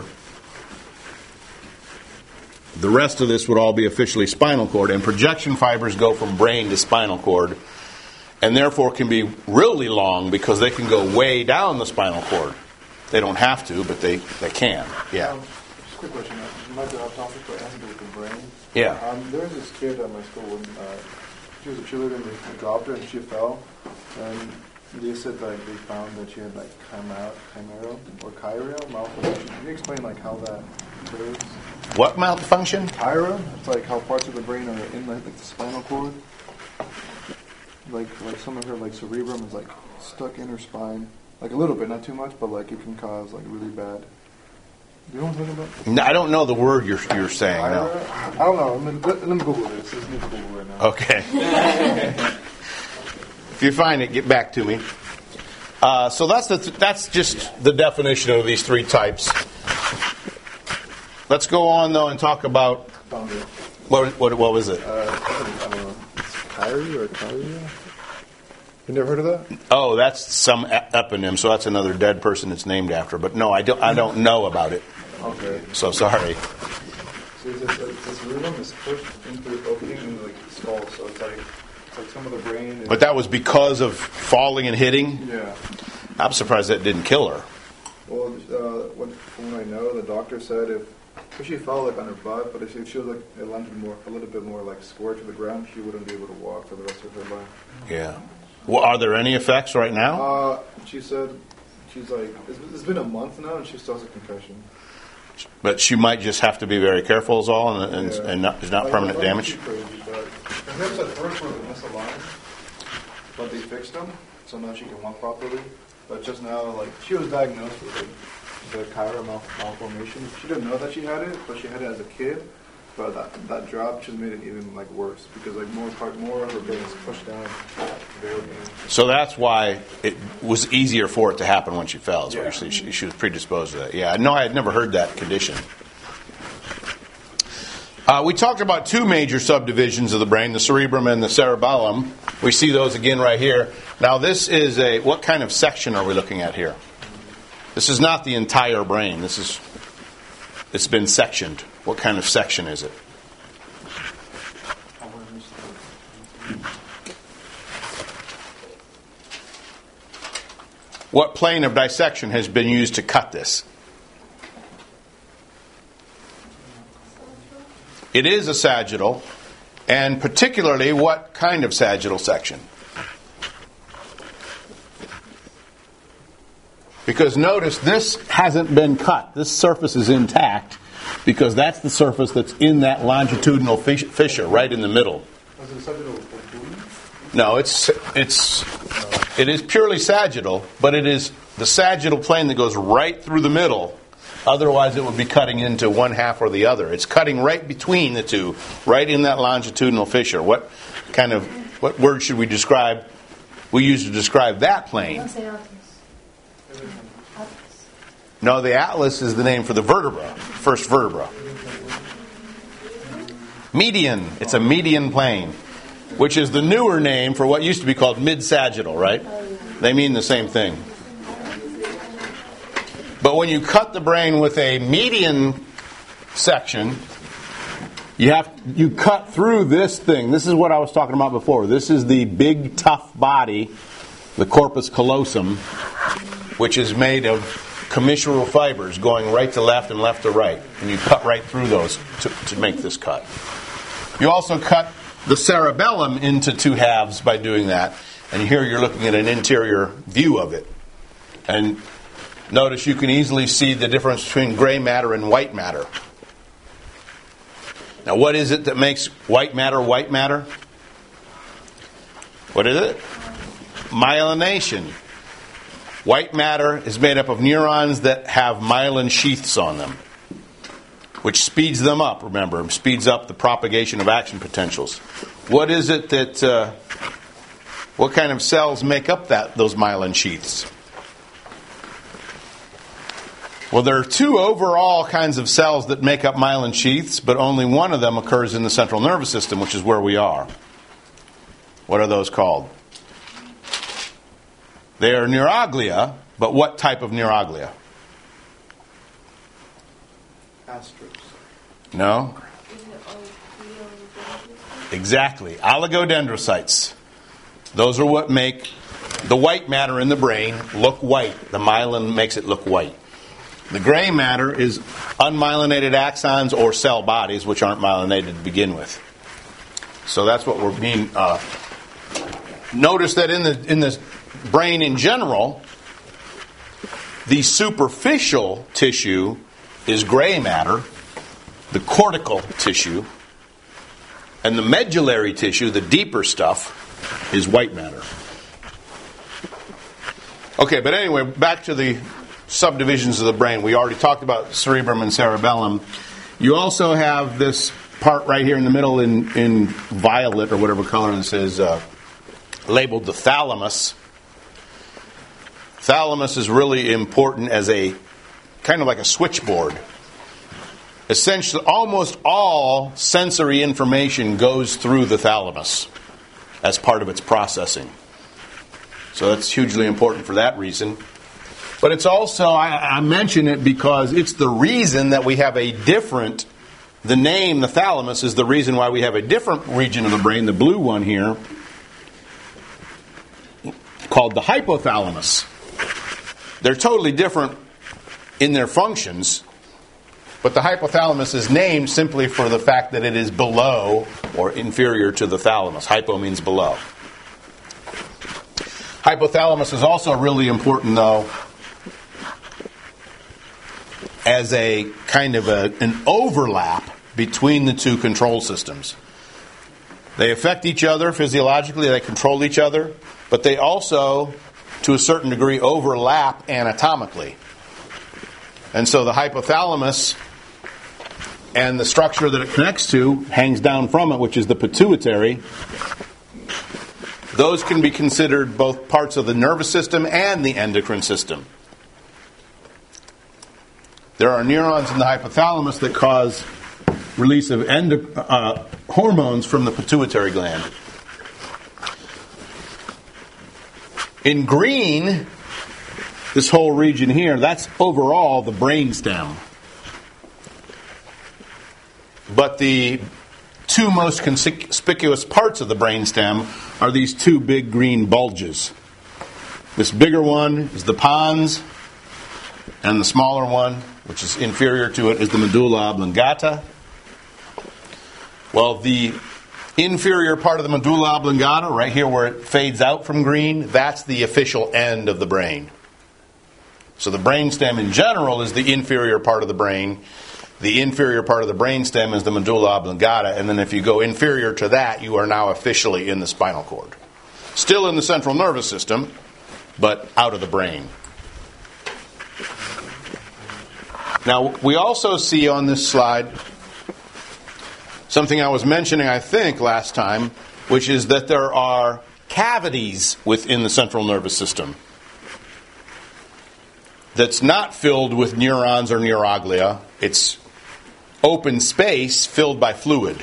The rest of this would all be officially spinal cord, and projection fibers go from brain to spinal cord, and therefore can be really long because they can go way down the spinal cord. They don't have to, but they can. Yeah. Just a quick question. You might be off topic, but it has to do with the brain. Yeah. There was this kid at my school when she was a cheerleader and they dropped her and she fell. And they said they found that she had chiral malfunction. Can you explain how that occurs? What malfunction? Chiral. It's how parts of the brain are in the spinal cord. Like some of her cerebrum is stuck in her spine. like a little bit, not too much, but like it can cause like really bad. Do you know what I'm talking about? No, I don't know the word you're saying. No. I don't know. Let me Google this. Let's need to Google right now. Okay. If you find it, get back to me. So that's just the definition of these three types. Let's go on though and talk about Found it. what was it? I don't know. It's Kyrie or Kyrie? You never heard of that? Oh, that's some eponym. So that's another dead person it's named after. But no, I don't know about it. Okay. So sorry. So this rhythm is pushed into the opening in the skull, so it's like some of the brain. But that was because of falling and hitting. Yeah. I'm surprised that didn't kill her. Well, from what I know, the doctor said if she fell like on her butt, but if she was like it landed a little bit more like square to the ground, she wouldn't be able to walk for the rest of her life. Yeah. Well, are there any effects right now? She said she's like it's been a month now, and she still has a concussion. But she might just have to be very careful, is all, and not, there's not permanent damage. Crazy, but her hips at first were misaligned, but they fixed them, so now she can walk properly. But just now, like she was diagnosed with the chiral malformation. She didn't know that she had it, but she had it as a kid. But that drop just made it even like worse because like more of her brain is pushed down. So that's why it was easier for it to happen when she fell. Is what Yeah. you're saying. She was predisposed to that. Yeah, no, I had never heard that condition. We talked about two major subdivisions of the brain, the cerebrum and the cerebellum. We see those again right here. Now this is what kind of section are we looking at here? This is not the entire brain. It's been sectioned. What kind of section is it? What plane of dissection has been used to cut this? It is a sagittal, and particularly what kind of sagittal section? Because notice this hasn't been cut. This surface is intact because that's the surface that's in that longitudinal fissure right in the middle. Was it sagittal? No, it is purely sagittal, but it is the sagittal plane that goes right through the middle. Otherwise, it would be cutting into one half or the other. It's cutting right between the two, right in that longitudinal fissure. What word should we describe? We use to describe that plane. Don't say atlas. No, the atlas is the name for the vertebra, first vertebra. Median. It's a median plane, which is the newer name for what used to be called mid-sagittal, right? They mean the same thing. But when you cut the brain with a median section, you cut through this thing. This is what I was talking about before. This is the big, tough body, the corpus callosum, which is made of commissural fibers going right to left and left to right. And you cut right through those to make this cut. You also cut the cerebellum into two halves by doing that. And here you're looking at an interior view of it. And notice you can easily see the difference between gray matter and white matter. Now, what is it that makes white matter white matter? What is it? Myelination. White matter is made up of neurons that have myelin sheaths on them, which speeds them up, remember, speeds up the propagation of action potentials. What is it that, what kind of cells make up those myelin sheaths? Well, there are two overall kinds of cells that make up myelin sheaths, but only one of them occurs in the central nervous system, which is where we are. What are those called? They are neuroglia, but what type of neuroglia? Asteros. No? Exactly. Oligodendrocytes. Those are what make the white matter in the brain look white. The myelin makes it look white. The gray matter is unmyelinated axons or cell bodies, which aren't myelinated to begin with. So that's what we're being... Notice that in the brain in general, the superficial tissue is gray matter, the cortical tissue, and the medullary tissue, the deeper stuff, is white matter. Okay, but anyway, back to the subdivisions of the brain. We already talked about cerebrum and cerebellum. You also have this part right here in the middle in violet or whatever color this is, labeled the thalamus. Thalamus is really important as a kind of like a switchboard. Essentially, almost all sensory information goes through the thalamus as part of its processing. So that's hugely important for that reason. But it's also, I mention it because it's the reason that we have the name, the thalamus, is the reason why we have a different region of the brain, the blue one here, called the hypothalamus. They're totally different in their functions, but the hypothalamus is named simply for the fact that it is below or inferior to the thalamus. Hypo means below. Hypothalamus is also really important, though, as a kind of an overlap between the two control systems. They affect each other physiologically, they control each other, but they also, to a certain degree, overlap anatomically. And so the hypothalamus and the structure that it connects to hangs down from it, which is the pituitary. Those can be considered both parts of the nervous system and the endocrine system. There are neurons in the hypothalamus that cause release of hormones from the pituitary gland. In green, this whole region here, that's overall the brainstem. But the two most conspicuous parts of the brainstem are these two big green bulges. This bigger one is the pons, and the smaller one, which is inferior to it, is the medulla oblongata. Well, the inferior part of the medulla oblongata, right here where it fades out from green, that's the official end of the brain. So the brainstem in general is the inferior part of the brain. The inferior part of the brainstem is the medulla oblongata, and then if you go inferior to that, you are now officially in the spinal cord. Still in the central nervous system, but out of the brain. Now, we also see on this slide something I was mentioning, I think, last time, which is that there are cavities within the central nervous system that's not filled with neurons or neuroglia. It's open space filled by fluid.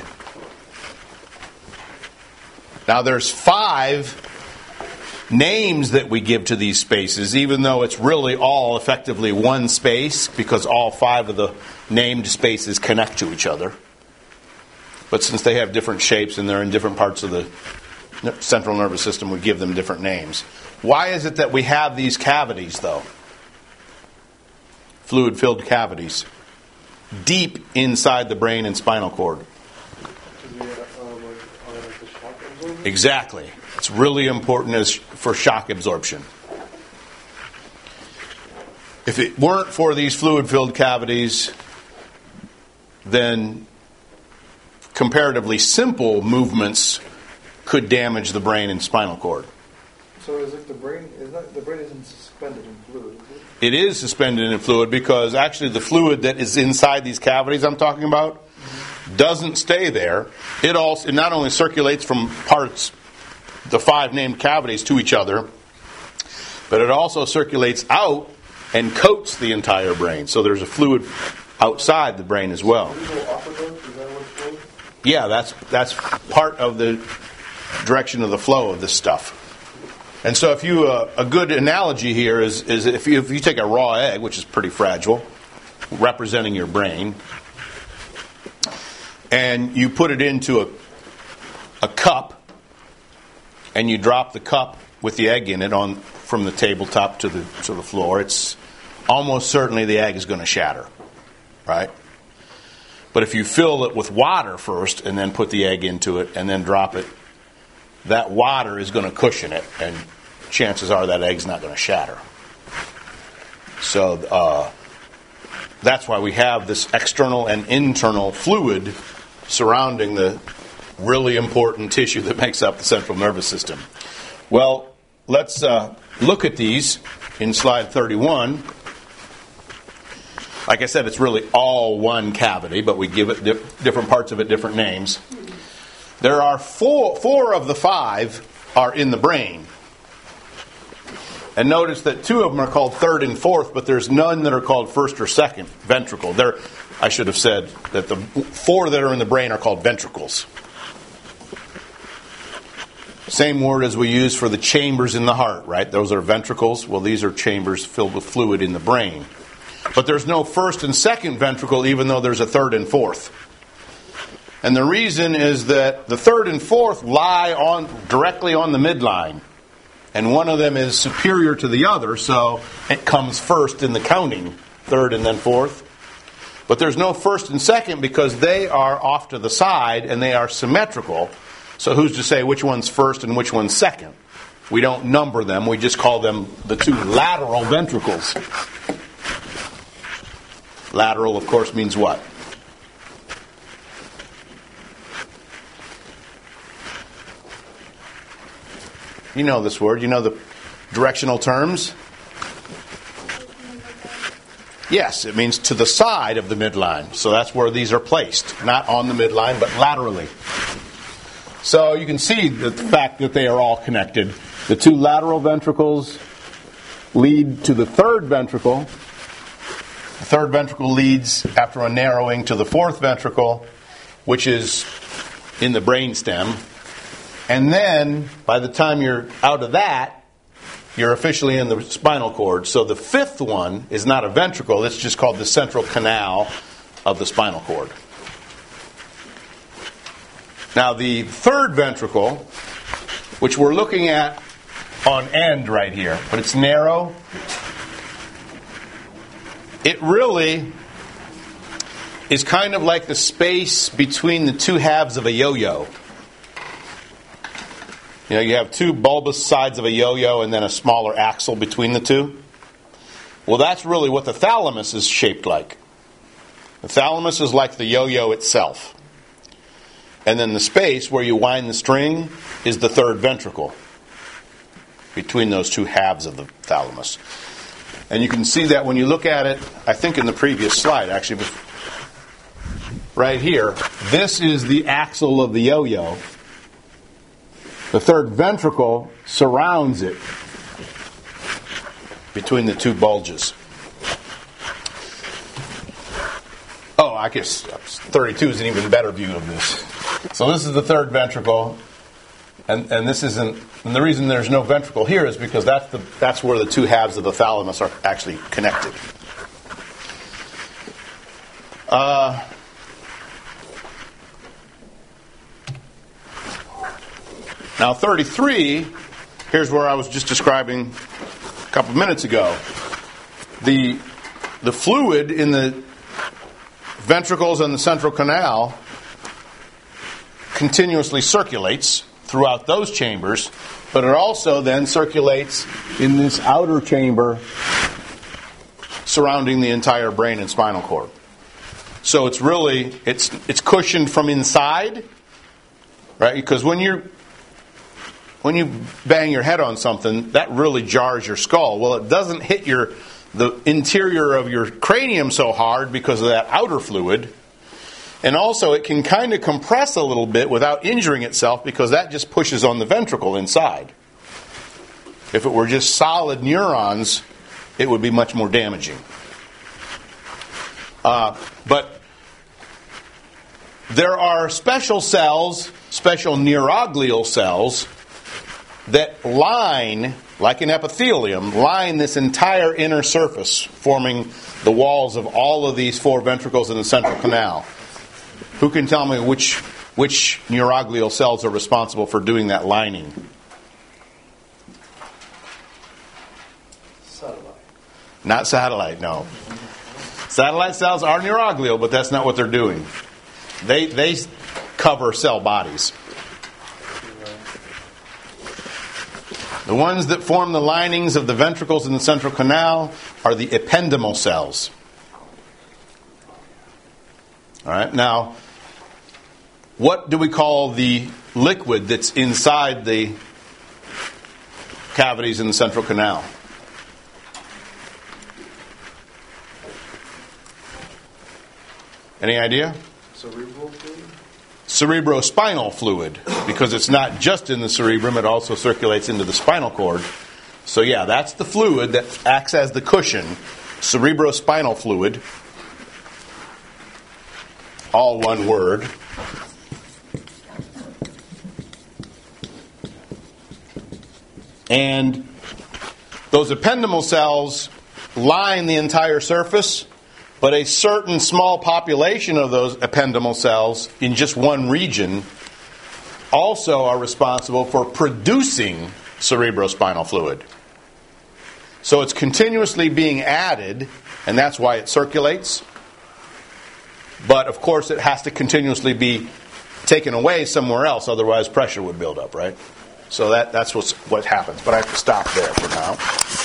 Now, there's 5 names that we give to these spaces, even though it's really all effectively one space, because all 5 of the named spaces connect to each other. But since they have different shapes and they're in different parts of the central nervous system, we give them different names. Why is it that we have these cavities, though? Fluid-filled cavities deep inside the brain and spinal cord. Exactly. It's really important for shock absorption. If it weren't for these fluid-filled cavities, then comparatively simple movements could damage the brain and spinal cord. So is it the brain isn't suspended in fluid, is it? It is suspended in fluid because actually the fluid that is inside these cavities I'm talking about doesn't stay there. It not only circulates from parts, the 5 named cavities, to each other, but it also circulates out and coats the entire brain. So there's a fluid outside the brain as well. Yeah, that's part of the direction of the flow of this stuff. And so if you a good analogy here is if you take a raw egg, which is pretty fragile, representing your brain, and you put it into a cup, and you drop the cup with the egg in it from the tabletop to the floor, it's almost certainly the egg is going to shatter, right? But if you fill it with water first and then put the egg into it and then drop it, that water is going to cushion it, and chances are that egg's not going to shatter. So that's why we have this external and internal fluid surrounding the really important tissue that makes up the central nervous system. Well, let's look at these. in slide 31. Like I said, it's really all one cavity, but we give it different parts of it different names. There are four of the 5 are in the brain. And notice that 2 of them are called third and fourth, but there's none that are called first or second ventricle. I should have said that the 4 that are in the brain are called ventricles. Same word as we use for the chambers in the heart, right? Those are ventricles. Well, these are chambers filled with fluid in the brain. But there's no first and second ventricle, even though there's a third and fourth. And the reason is that the third and fourth lie directly on the midline. And one of them is superior to the other, so it comes first in the counting, third and then fourth. But there's no first and second because they are off to the side and they are symmetrical. So who's to say which one's first and which one's second? We don't number them, we just call them the 2 lateral ventricles. Lateral, of course, means what? You know this word. You know the directional terms? Yes, it means to the side of the midline. So that's where these are placed. Not on the midline, but laterally. So you can see the fact that they are all connected. The 2 lateral ventricles lead to the third ventricle. The third ventricle leads, after a narrowing, to the fourth ventricle, which is in the brainstem. And then, by the time you're out of that, you're officially in the spinal cord. So the 5th one is not a ventricle, it's just called the central canal of the spinal cord. Now the third ventricle, which we're looking at on end right here, but it's narrow, it really is kind of like the space between the 2 halves of a yo-yo. You know, you have 2 bulbous sides of a yo-yo and then a smaller axle between the 2. Well, that's really what the thalamus is shaped like. The thalamus is like the yo-yo itself. And then the space where you wind the string is the third ventricle between those 2 halves of the thalamus. And you can see that when you look at it, I think in the previous slide, actually, right here, this is the axle of the yo-yo. The third ventricle surrounds it between the 2 bulges. Oh, I guess 32 is an even better view of this. So this is the third ventricle, and this isn't. And the reason there's no ventricle here is because that's where the 2 halves of the thalamus are actually connected. Now 33, here's where I was just describing a couple minutes ago. The fluid in the ventricles and the central canal continuously circulates throughout those chambers, but it also then circulates in this outer chamber surrounding the entire brain and spinal cord. So it's really, it's cushioned from inside, right? Because when you bang your head on something, that really jars your skull. Well, it doesn't hit the interior of your cranium so hard because of that outer fluid. And also it can kind of compress a little bit without injuring itself because that just pushes on the ventricle inside. If it were just solid neurons, it would be much more damaging. But there are special cells, special neuroglial cells, that line, like an epithelium, line this entire inner surface, forming the walls of all of these 4 ventricles in the central canal. Who can tell me which neuroglial cells are responsible for doing that lining? Satellite. Not satellite, no. Satellite cells are neuroglial, but that's not what they're doing. They cover cell bodies. The ones that form the linings of the ventricles in the central canal are the ependymal cells. All right, now, what do we call the liquid that's inside the cavities in the central canal? Any idea? Cerebral fluid? Cerebrospinal fluid, because it's not just in the cerebrum, it also circulates into the spinal cord. So yeah, that's the fluid that acts as the cushion. Cerebrospinal fluid. All one word. And those ependymal cells line the entire surface, but a certain small population of those ependymal cells in just one region also are responsible for producing cerebrospinal fluid. So it's continuously being added, and that's why it circulates. But of course it has to continuously be taken away somewhere else, otherwise pressure would build up, right? So that's what happens. But I have to stop there for now.